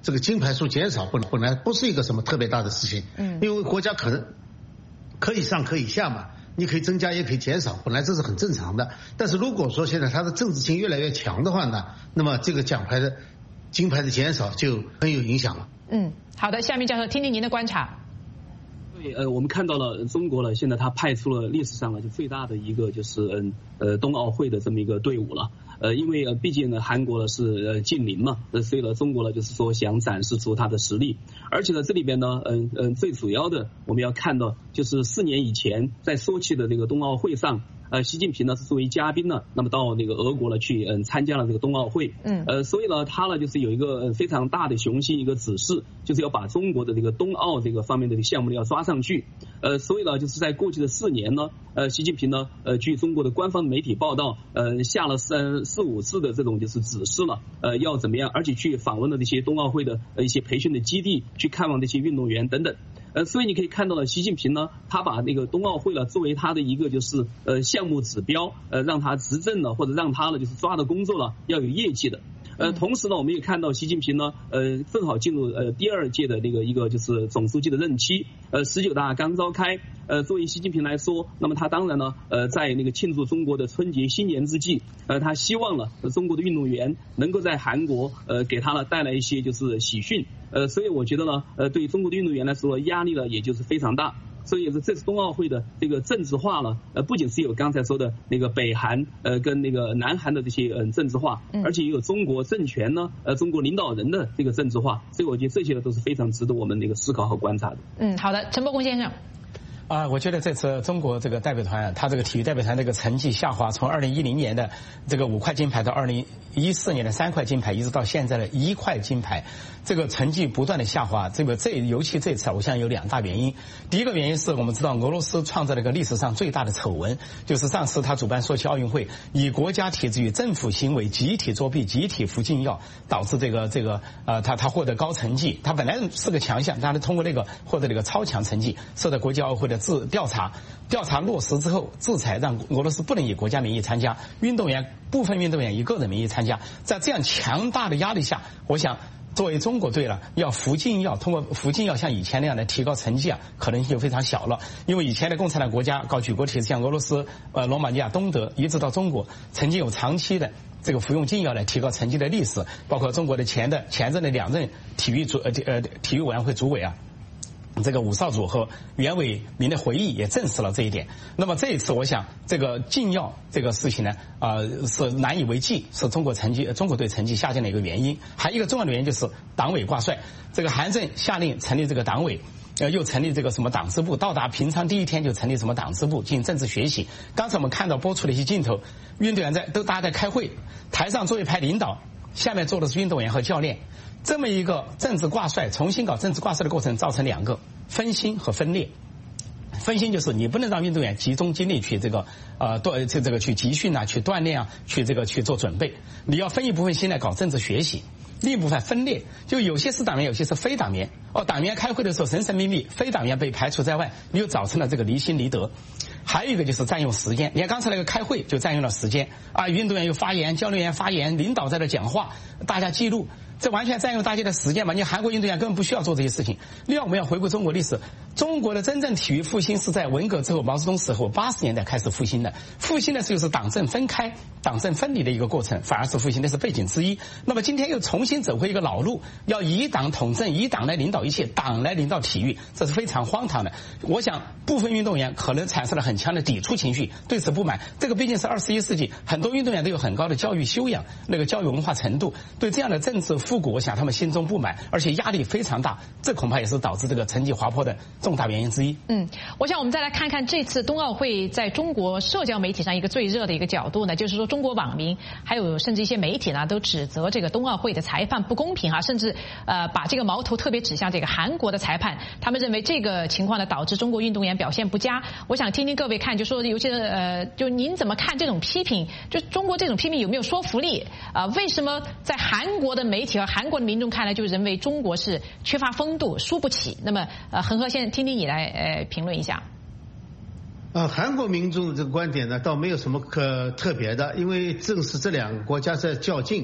这个金牌数减少，本来不是一个什么特别大的事情。因为国家可能可以上可以下嘛，你可以增加也可以减少，本来这是很正常的。但是如果说现在它的政治性越来越强的话呢，那么这个金牌的减少就很有影响了。 好的，夏明教授，听听您的观察。 对，我们看到了中国呢，现在它派出了历史上呢就最大的一个就是冬奥会的这么一个队伍了。因为毕竟呢韩国呢是近邻嘛，所以呢中国呢就是说想展示出它的实力。而且呢这里边呢最主要的我们要看到就是4年以前在索契的这个冬奥会上，习近平呢是作为嘉宾呢，那么到那个俄国呢去参加了这个冬奥会。所以呢他呢就是有一个非常大的雄心，一个指示，就是要把中国的这个冬奥这个方面的项目呢要抓上去。所以呢就是在过去的4年呢，习近平呢据中国的官方媒体报道，下了4、5次的这种就是指示了，要怎么样，而且去访问了这些冬奥会的一些培训的基地，去看望这些运动员等等。所以你可以看到了，习近平呢，他把那个冬奥会呢作为他的一个就是项目指标，让他执政了，或者让他呢就是抓的工作了要有业绩的。同时呢，我们也看到习近平呢，正好进入第2届的那个一个就是总书记的任期，19大刚召开，作为习近平来说，那么他当然呢，在那个庆祝中国的春节新年之际，他希望了中国的运动员能够在韩国给他呢带来一些就是喜讯，所以我觉得呢，对中国的运动员来说压力呢也就是非常大。所以这次冬奥会的这个政治化呢，不仅是有刚才说的那个北韩跟那个南韩的这些政治化，而且也有中国政权呢中国领导人的这个政治化，所以我觉得这些呢都是非常值得我们那个思考和观察的。 好的，陈伯公先生。 我觉得这次中国这个代表团，他这个体育代表团这个成绩下滑，从2010年的这个5块金牌到2014年的3块金牌，一直到现在的1块金牌，这个成绩不断的下滑。尤其这次，我想有2大原因。第一个原因是我们知道俄罗斯创造了一个历史上最大的丑闻，就是上次他主办索契奥运会，以国家体制与政府行为集体作弊、集体服禁药，导致他获得高成绩。他本来是个强项，但是通过这个获得了一个超强成绩，受到国际奥委会的调查落实之后制裁，让俄罗斯不能以国家名义参加，部分运动员以个人名义参加。在这样强大的压力下，我想作为中国队了，要服禁药，通过服禁药像以前那样的提高成绩可能性就非常小了。因为以前的共产党国家搞举国体制，像俄罗斯、罗马尼亚、东德，一直到中国，曾经有长期的这个服用禁药来提高成绩的历史，包括中国的前任的2任体育委员会主委这个伍少主和袁伟民的回忆也证实了这一点。那么这一次，我想这个禁药这个事情呢，是难以为继，是中国队成绩下降的一个原因。还有一个重要的原因就是党委挂帅，这个韩正下令成立这个党委。又成立这个什么党支部，到达平昌第1天就成立什么党支部进行政治学习。刚才我们看到播出的一些镜头，运动员大家在开会，台上坐一排领导，下面坐的是运动员和教练。这么一个政治挂帅，重新搞政治挂帅的过程，造成2个分心和分裂。分心就是你不能让运动员集中精力去去集训去锻炼去做准备，你要分一部分心来搞政治学习。另一部分分裂，就有些是党员，有些是非党员。党员开会的时候神神秘秘，非党员被排除在外，你又造成了这个离心离德。还有一个就是占用时间，你看刚才那个开会就占用了时间运动员有发言，教练员发言，领导在这讲话，大家记录，这完全占用大家的时间嘛。你韩国运动员根本不需要做这些事情。另外我们要回顾中国历史，中国的真正体育复兴是在文革之后，毛泽东时候80年代开始复兴的。复兴的就是党政分开、党政分离的一个过程，反而是复兴，那是背景之一。那么今天又重新走回一个老路，要以党统政，以党来领导一切，党来领导体育，这是非常荒唐的。我想部分运动员可能产生了很强的抵触情绪，对此不满。这个毕竟是21世纪，很多运动员都有很高的教育修养，那个教育文化程度，对这样的政治复古，我想他们心中不满，而且压力非常大，这恐怕也是导致这个成绩滑坡的重大原因之一。 我想我们再来看看这次冬奥会在中国社交媒体上一个最热的一个角度呢，就是说中国网民还有甚至一些媒体呢，都指责这个冬奥会的裁判不公平甚至把这个矛头特别指向这个韩国的裁判，他们认为这个情况呢导致中国运动员表现不佳。我想听听各位看，就说尤其是就您怎么看这种批评？就中国这种批评有没有说服力？为什么在韩国的媒体和韩国的民众看来就认为中国是缺乏风度、输不起？那么恒河先听听你来评论一下。 韩国民众的这个观点呢，倒没有什么可特别的，因为正是这2个国家在较劲。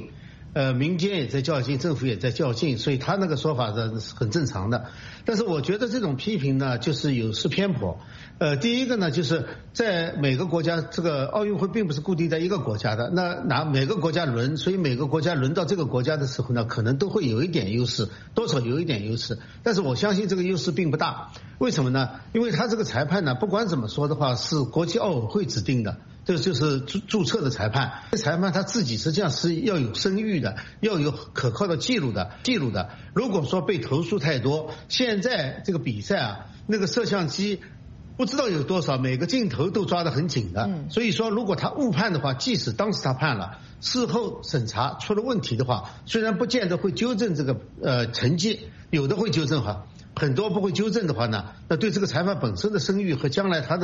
民间也在较劲，政府也在较劲，所以他那个说法是很正常的。但是我觉得这种批评呢，就是有失偏颇。第一个呢，就是在每个国家，这个奥运会并不是固定在一个国家的，那拿每个国家轮，所以每个国家轮到这个国家的时候呢，可能都会有一点优势，多少有一点优势。但是我相信这个优势并不大。为什么呢？因为他这个裁判呢，不管怎么说的话，是国际奥委会指定的。这就是注册的裁判，裁判他自己实际上是要有声誉的，要有可靠的记录的。如果说被投诉太多，现在这个比赛啊，那个摄像机不知道有多少，每个镜头都抓得很紧的。所以说，如果他误判的话，即使当时他判了，事后审查出了问题的话，虽然不见得会纠正这个成绩，有的会纠正哈，很多不会纠正的话呢，那对这个裁判本身的声誉和将来他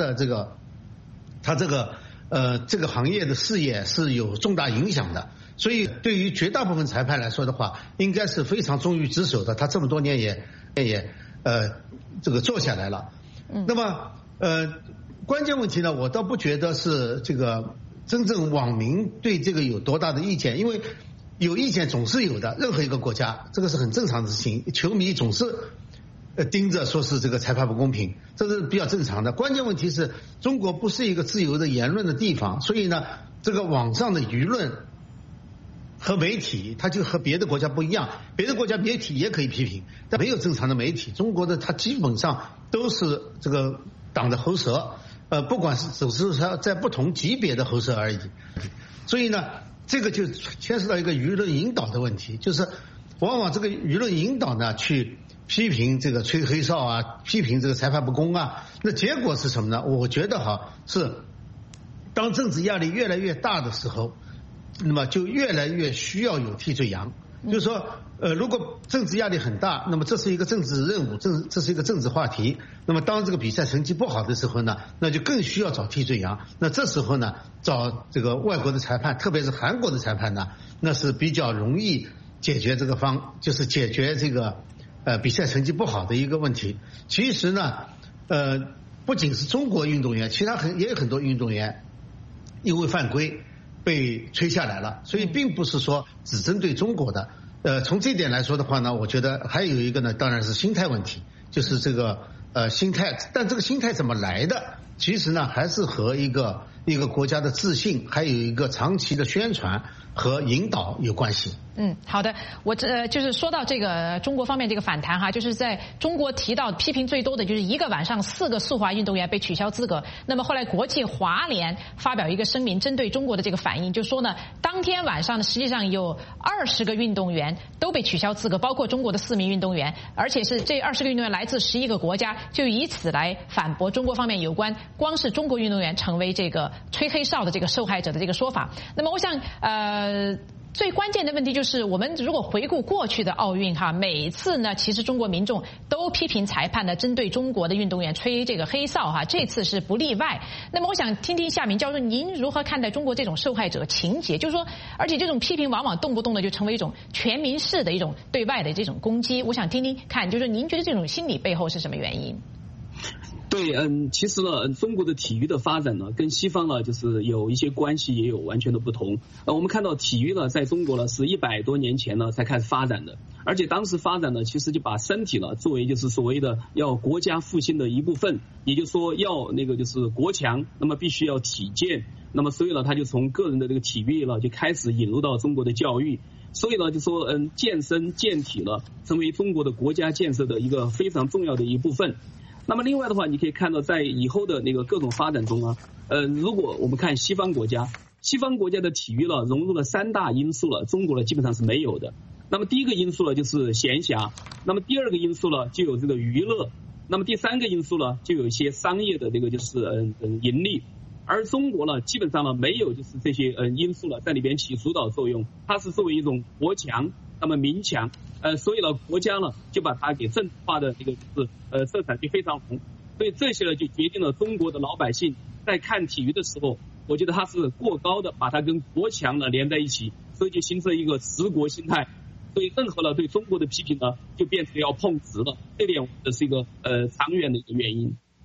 这个行业的事业是有重大影响的，所以对于绝大部分裁判来说的话，应该是非常忠于职守的。他这么多年也这个做下来了。那么关键问题呢，我倒不觉得是这个真正网民对这个有多大的意见，因为有意见总是有的，任何一个国家这个是很正常的事情，球迷总是盯着说是这个裁判不公平，这是比较正常的。关键问题是中国不是一个自由的言论的地方，所以呢，这个网上的舆论和媒体它就和别的国家不一样，别的国家媒体也可以批评，但没有正常的媒体。中国的它基本上都是这个党的喉舌，不管是只是在不同级别的喉舌而已。所以呢，这个就牵涉到一个舆论引导的问题，就是往往这个舆论引导呢去批评这个吹黑哨啊，批评这个裁判不公啊，那结果是什么呢？我觉得是当政治压力越来越大的时候，那么就越来越需要有替罪羊。就是说如果政治压力很大，那么这是一个政治任务，这是一个政治话题，那么当这个比赛成绩不好的时候呢，那就更需要找替罪羊。那这时候呢，找这个外国的裁判，特别是韩国的裁判呢，那是比较容易解决这个就是解决这个比赛成绩不好的一个问题。其实呢不仅是中国运动员，其他也有很多运动员因为犯规被吹下来了，所以并不是说只针对中国的。从这点来说的话呢，我觉得还有一个呢，当然是心态问题，就是这个心态。但这个心态怎么来的？其实呢，还是和一个国家的自信，还有一个长期的宣传和引导有关系。 好的，我就是说到这个中国方面这个反弹哈，就是在中国提到批评最多的就是一个晚上4个速滑运动员被取消资格。那么后来国际滑联发表一个声明，针对中国的这个反应，就说呢，当天晚上呢，实际上有20个运动员都被取消资格，包括中国的4名运动员，而且是这20个运动员来自11个国家，就以此来反驳中国方面有关光是中国运动员成为这个吹黑哨的这个受害者的这个说法。那么我想最关键的问题就是，我们如果回顾过去的奥运哈，每一次呢，其实中国民众都批评裁判呢，针对中国的运动员吹这个黑哨哈，这次是不例外。那么我想听听夏明教授，您如何看待中国这种受害者情节？就是说，而且这种批评往往动不动的就成为一种全民式的一种对外的这种攻击。我想听听看，就是您觉得这种心理背后是什么原因？ 对，其实呢，中国的体育的发展呢，跟西方呢，就是有一些关系，也有完全的不同。我们看到体育呢，在中国呢是100多年前呢才开始发展的，而且当时发展呢，其实就把身体呢作为就是所谓的要国家复兴的一部分，也就是说要那个就是国强，那么必须要体健，那么所以呢，他就从个人的这个体育呢就开始引入到中国的教育。所以呢，就说健身健体呢，成为中国的国家建设的一个非常重要的一部分。那么另外的话，你可以看到在以后的那个各种发展中啊，如果我们看西方国家的体育呢，融入了3大因素了，中国呢基本上是没有的。那么第一个因素呢就是闲暇，那么第二个因素呢就有这个娱乐，那么第3个因素呢就有一些商业的这个就是盈利。而中国呢基本上呢没有就是这些因素了在里边起主导作用，它是作为一种国强，那么民强，所以呢国家呢就把它给政治化的这个就是色彩就非常红，所以这些呢就决定了中国的老百姓在看体育的时候，我觉得它是过高的把它跟国强呢连在一起，所以就形成一个持国心态，所以任何呢对中国的批评呢就变成要碰瓷了，这点我觉得是一个长远的一个原因。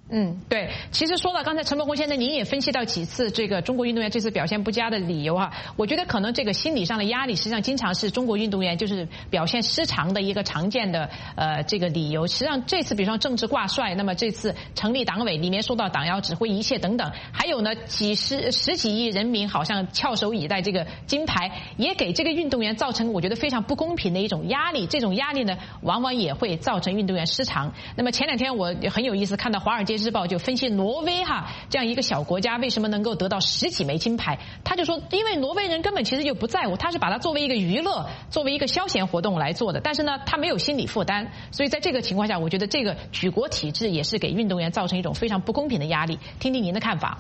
对，其实说到刚才陈伯宏先生，您也分析到几次这个中国运动员这次表现不佳的理由啊，我觉得可能这个心理上的压力，实际上经常是中国运动员就是表现失常的一个常见的这个理由。实际上这次比方政治挂帅，那么这次成立党委里面说到党要指挥一切等等，还有呢十几亿人民好像翘首以待这个金牌，也给这个运动员造成我觉得非常不公平的一种压力。这种压力呢，往往也会造成运动员失常。那么前两天我很有意思看到《华尔街日报》就分析挪威这样一个小国家为什么能够得到10几枚金牌，他就说因为挪威人根本其实就不在乎，他是把它作为一个娱乐，作为一个消闲活动来做的，但是呢他没有心理负担，所以在这个情况下，我觉得这个举国体制也是给运动员造成一种非常不公平的压力。听听您的看法。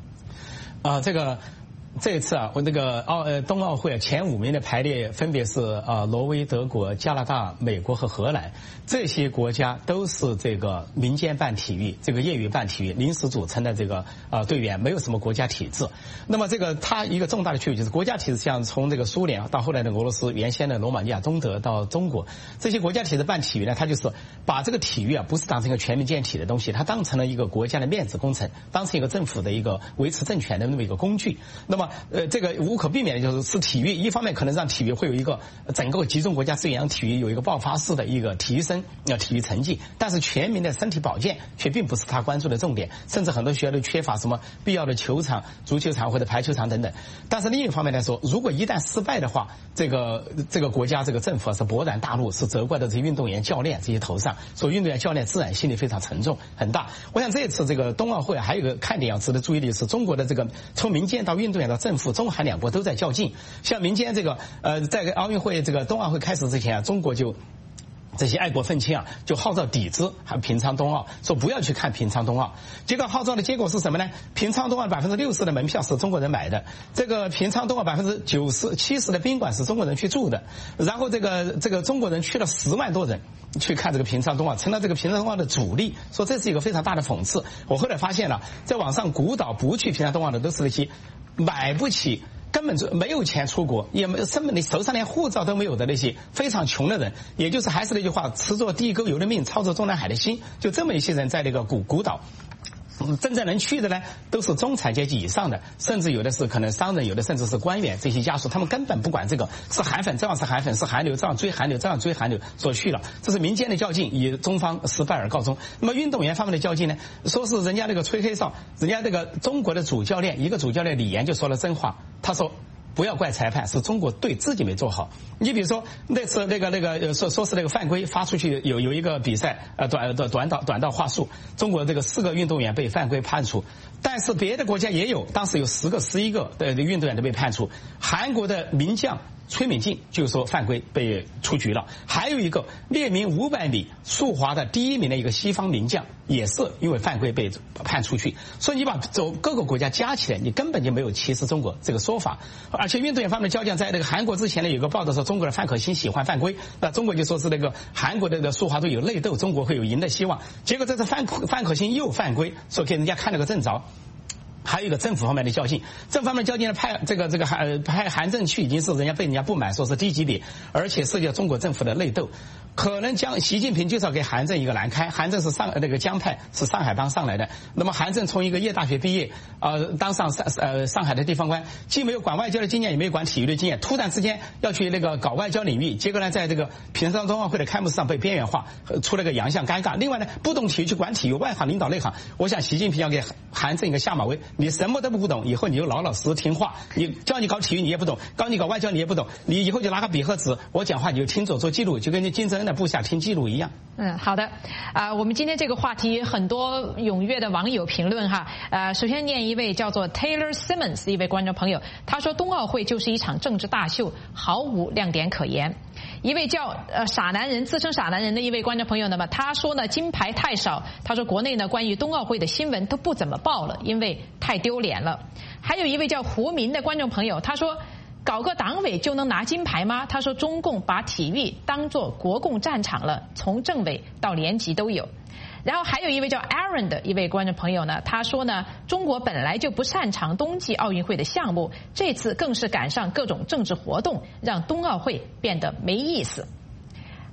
这一次我这个冬奥会前5名的排列分别是挪威、德国、加拿大、美国和荷兰，这些国家都是这个民间办体育、这个业余办体育临时组成的这个队员，没有什么国家体制。那么这个它一个重大的区别就是国家体制，像从这个苏联到后来的俄罗斯，原先的罗马尼亚、东德到中国，这些国家体制办体育呢，它就是把这个体育不是当成一个全民健体的东西，它当成了一个国家的面子工程，当成一个政府的一个维持政权的那么一个工具。那么这个无可避免的就是体育，一方面可能让体育会有一个整个集中国家资源，让体育有一个爆发式的一个提升体育成绩，但是全民的身体保健却并不是他关注的重点，甚至很多学校都缺乏什么必要的球场、足球场或者排球场等等。但是另一方面来说，如果一旦失败的话，这个国家这个政府是勃然大怒，是责怪到这些运动员、教练这些头上，所以运动员、教练自然心里非常沉重很大。我想这次这个冬奥会还有一个看点要值得注意的是，中国的这个从民间到运动员到政府，中韩两国都在较劲。像民间这个在奥运会这个冬奥会开始之前中国就这些爱国愤青就号召抵制平昌冬奥，说不要去看平昌冬奥。结果号召的结果是什么呢？平昌冬奥60%的门票是中国人买的，这个平昌冬奥90%、70%的宾馆是中国人去住的，然后这个中国人去了10万多人去看这个平昌冬奥，成了这个平昌冬奥的主力，说这是一个非常大的讽刺。我后来发现了，在网上鼓捣不去平昌冬奥的都是那些买不起，根本就没有钱出国，也没根本你手上连护照都没有的那些非常穷的人，也就是还是那句话，吃着地沟油的命，操着中南海的心，就这么一些人在那个鼓捣。真正能去的呢，都是中产阶级以上的，甚至有的是可能商人，有的甚至是官员，这些家属他们根本不管这个，是韩粉照样是韩粉，是韩流照样追韩流，照样追韩流所去了。这是民间的较劲，以中方失败而告终。那么运动员方面的较劲呢，说是人家那个吹黑哨，人家这个中国的主教练，一个主教练李岩就说了真话，他说不要怪裁判，是中国队自己没做好。你比如说那次说是那个犯规发出去，有一个比赛短道话术，中国这个4个运动员被犯规判处，但是别的国家也有，当时有10个、11个的运动员都被判处。韩国的名将崔敏静就说犯规被出局了，还有一个列名500米速滑的第1名的一个西方名将也是因为犯规被判出去。所以你把各个国家加起来，你根本就没有歧视中国这个说法。而且运动员方面的较劲，在那个韩国之前呢，有个报道说中国的范可新喜欢犯规，那中国就说是那个韩国的速滑队有内斗，中国会有赢的希望。结果这次范可新又犯规，说给人家看了个正着。还有一个政府方面的较劲，政府方面较劲呢，派韩正去已经是被人家不满，说是低级别，而且涉及到中国政府的内斗，可能习近平就是要给韩正一个难开。韩正是江派，是上海帮上来的，那么韩正从一个夜大学毕业，当上上海的地方官，既没有管外交的经验，也没有管体育的经验，突然之间要去搞外交领域，结果呢，在这个平昌冬奥会的开幕式上被边缘化，出了个洋相，尴尬。另外呢，不懂体育去管体育，外行领导内行，我想习近平要给韩正一个下马威。你什么都不懂，以后你就老老实实听话。教你搞体育你也不懂，教你搞外交你也不懂，你以后就拿个笔和纸，我讲话你就听着做记录，就跟你金正恩的部下听记录一样。 好的，我们今天这个话题很多踊跃的网友评论哈。首先念一位叫做 Taylor Simmons 的一位观众朋友，他说冬奥会就是一场政治大秀，毫无亮点可言。一位叫傻男人，自称傻男人的一位观众朋友呢，他说呢金牌太少，他说国内呢关于冬奥会的新闻都不怎么报了，因为太丢脸了。还有一位叫胡民的观众朋友，他说搞个党委就能拿金牌吗？他说中共把体育当作国共战场了，从政委到连级都有。然后还有一位叫 Aaron 的一位观众朋友呢，他说呢，中国本来就不擅长冬季奥运会的项目，这次更是赶上各种政治活动，让冬奥会变得没意思。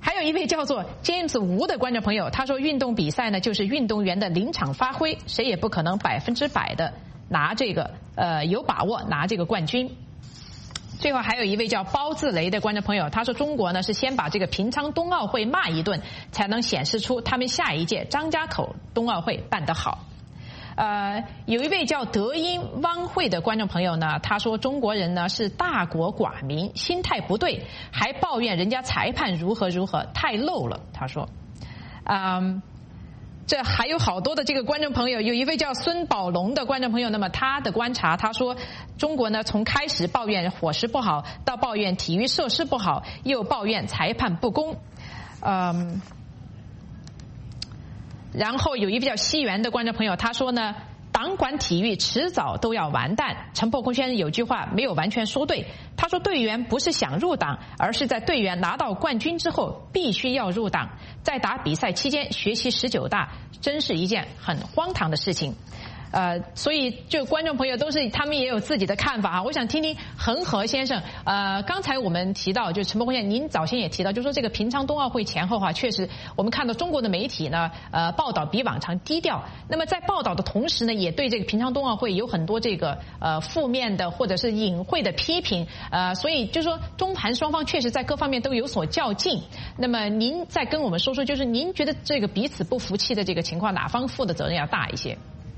还有一位叫做 James 吴的观众朋友，他说运动比赛呢就是运动员的临场发挥，谁也不可能100%的拿这个有把握拿这个冠军。最后还有一位叫包自雷的观众朋友，他说中国呢是先把这个平昌冬奥会骂一顿，才能显示出他们下一届张家口冬奥会办得好。有一位叫德音汪慧的观众朋友呢，他说中国人呢是大国寡民，心态不对，还抱怨人家裁判如何如何，太 low 了。他说，这还有好多的这个观众朋友，有一位叫孙宝龙的观众朋友，那么他的观察，他说中国呢从开始抱怨伙食不好，到抱怨体育设施不好，又抱怨裁判不公，然后有一位叫西元的观众朋友，他说呢，党管体育迟早都要完蛋。陈破空先生有句话没有完全说对，他说队员不是想入党，而是在队员拿到冠军之后必须要入党，在打比赛期间学习19大，真是一件很荒唐的事情。所以就观众朋友都是他们也有自己的看法啊。我想听听恒河先生，刚才我们提到，就陈伯坤先生，您早先也提到，就说这个平昌冬奥会前后哈，确实我们看到中国的媒体呢，报道比往常低调。那么在报道的同时呢，也对这个平昌冬奥会有很多这个负面的或者是隐晦的批评，所以就说中韩双方确实在各方面都有所较劲。那么您再跟我们说说，就是您觉得这个彼此不服气的这个情况，哪方负的责任要大一些？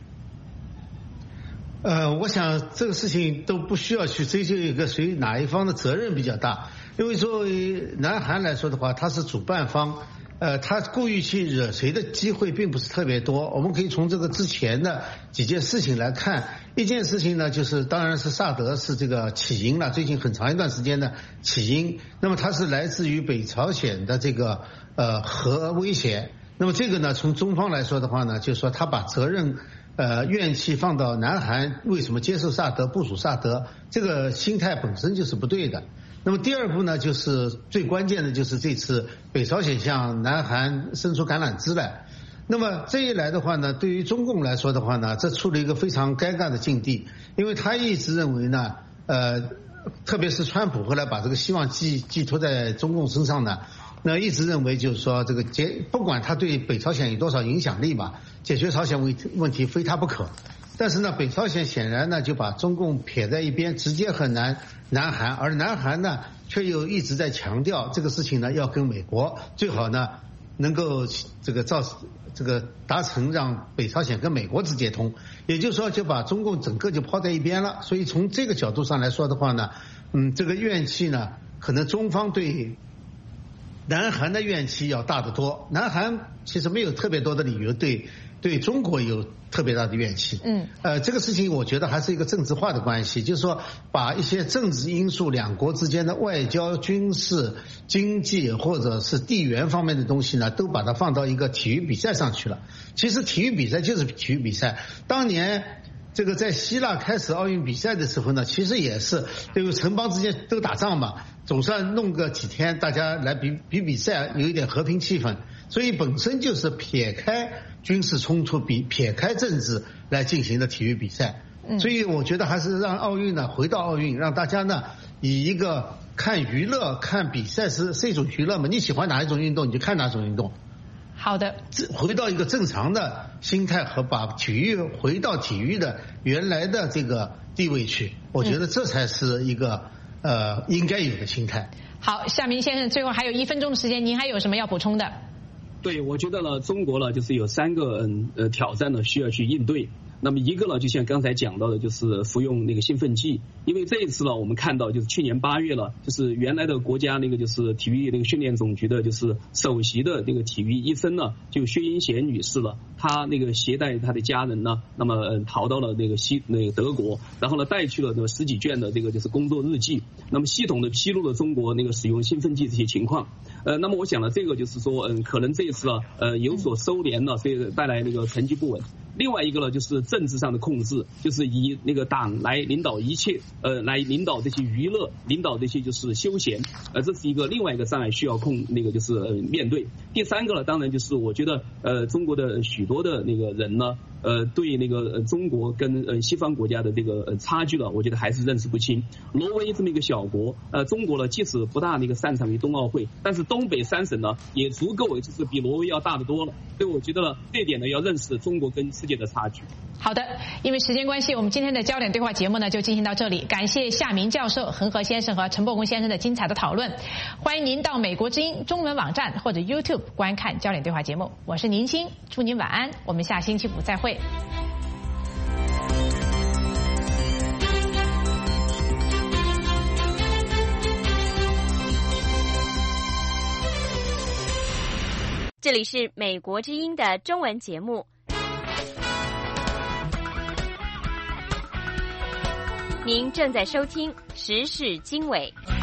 我想这个事情都不需要去追究一个哪一方的责任比较大，因为作为南韩来说的话，他是主办方，他故意去惹谁的机会并不是特别多。我们可以从这个之前的几件事情来看，一件事情呢，就是当然是萨德是这个起因了，最近很长一段时间的起因。那么它是来自于北朝鲜的这个核威胁。那么这个呢，从中方来说的话呢，就是说他把责任怨气放到南韩为什么接受萨德部署萨德，这个心态本身就是不对的。那么第二步呢，就是最关键的就是这次北朝鲜向南韩伸出橄榄枝来。那么这一来的话呢，对于中共来说的话呢，这处了一个非常尴尬的境地，因为他一直认为呢，特别是川普后来把这个希望寄托在中共身上呢，那一直认为就是说这个不管他对北朝鲜有多少影响力吧，解决朝鲜问题非他不可。但是呢，北朝鲜显然呢就把中共撇在一边，直接和南韩，而南韩呢却又一直在强调这个事情呢要跟美国最好呢能够达成让北朝鲜跟美国直接通，也就是说就把中共整个就抛在一边了。所以从这个角度上来说的话呢，这个怨气呢，可能中方对南韩的怨气要大得多。南韩其实没有特别多的理由对中国有特别大的怨气。这个事情我觉得还是一个政治化的关系，就是说把一些政治因素、两国之间的外交、军事、经济或者是地缘方面的东西呢，都把它放到一个体育比赛上去了。其实体育比赛就是体育比赛。当年这个在希腊开始奥运比赛的时候呢，其实也是因为城邦之间都打仗嘛，总算弄个几天大家来比赛，有一点和平气氛，所以本身就是撇开军事冲突、撇开政治来进行的体育比赛。所以我觉得还是让奥运呢回到奥运，让大家呢以一个看娱乐、看比赛是一种娱乐嘛，你喜欢哪一种运动你就看哪种运动。 好的， 回到一个正常的心态和把体育回到体育的原来的这个地位去，我觉得这才是一个应该有的心态。 好，夏明先生，最后还有1分钟的时间，您还有什么要补充的？ 对，我觉得呢，中国呢就是有3个挑战呢需要去应对。那么一个呢，就像刚才讲到的，就是服用那个兴奋剂。因为这一次呢，我们看到就是去年8月了，就是原来的国家那个就是体育那个训练总局的，就是首席的那个体育医生呢，就薛英贤女士了，她那个携带她的家人呢，那么逃到了那个德国，然后呢带去了那个10几卷的这个就是工作日记，那么系统的披露了中国那个使用兴奋剂这些情况。那么我想呢，这个就是说可能这一次有所收敛了，所以带来那个成绩不稳。 另外一个呢就是政治上的控制，就是以那个党来领导一切，来领导这些娱乐，领导这些就是休闲，这是另外一个障碍需要就是面对。第三个呢，当然就是我觉得中国的许多的那个人呢，对那个中国跟西方国家的这个差距呢，我觉得还是认识不清。挪威这么一个小国，中国呢即使不大擅长于冬奥会，但是东北3省呢也足够就是比挪威要大得多了。所以我觉得呢，这一点呢要认识中国跟世界的差距。 好的，因为时间关系，我们今天的焦点对话节目呢就进行到这里。感谢夏明教授、恒河先生和陈伯公先生的精彩的讨论。欢迎您到美国之音中文网站或者 YouTube 观看焦点对话节目。我是宁青，祝您晚安，我们下星期5再会。 这里是美国之音的中文节目。您正在收听时事经纬。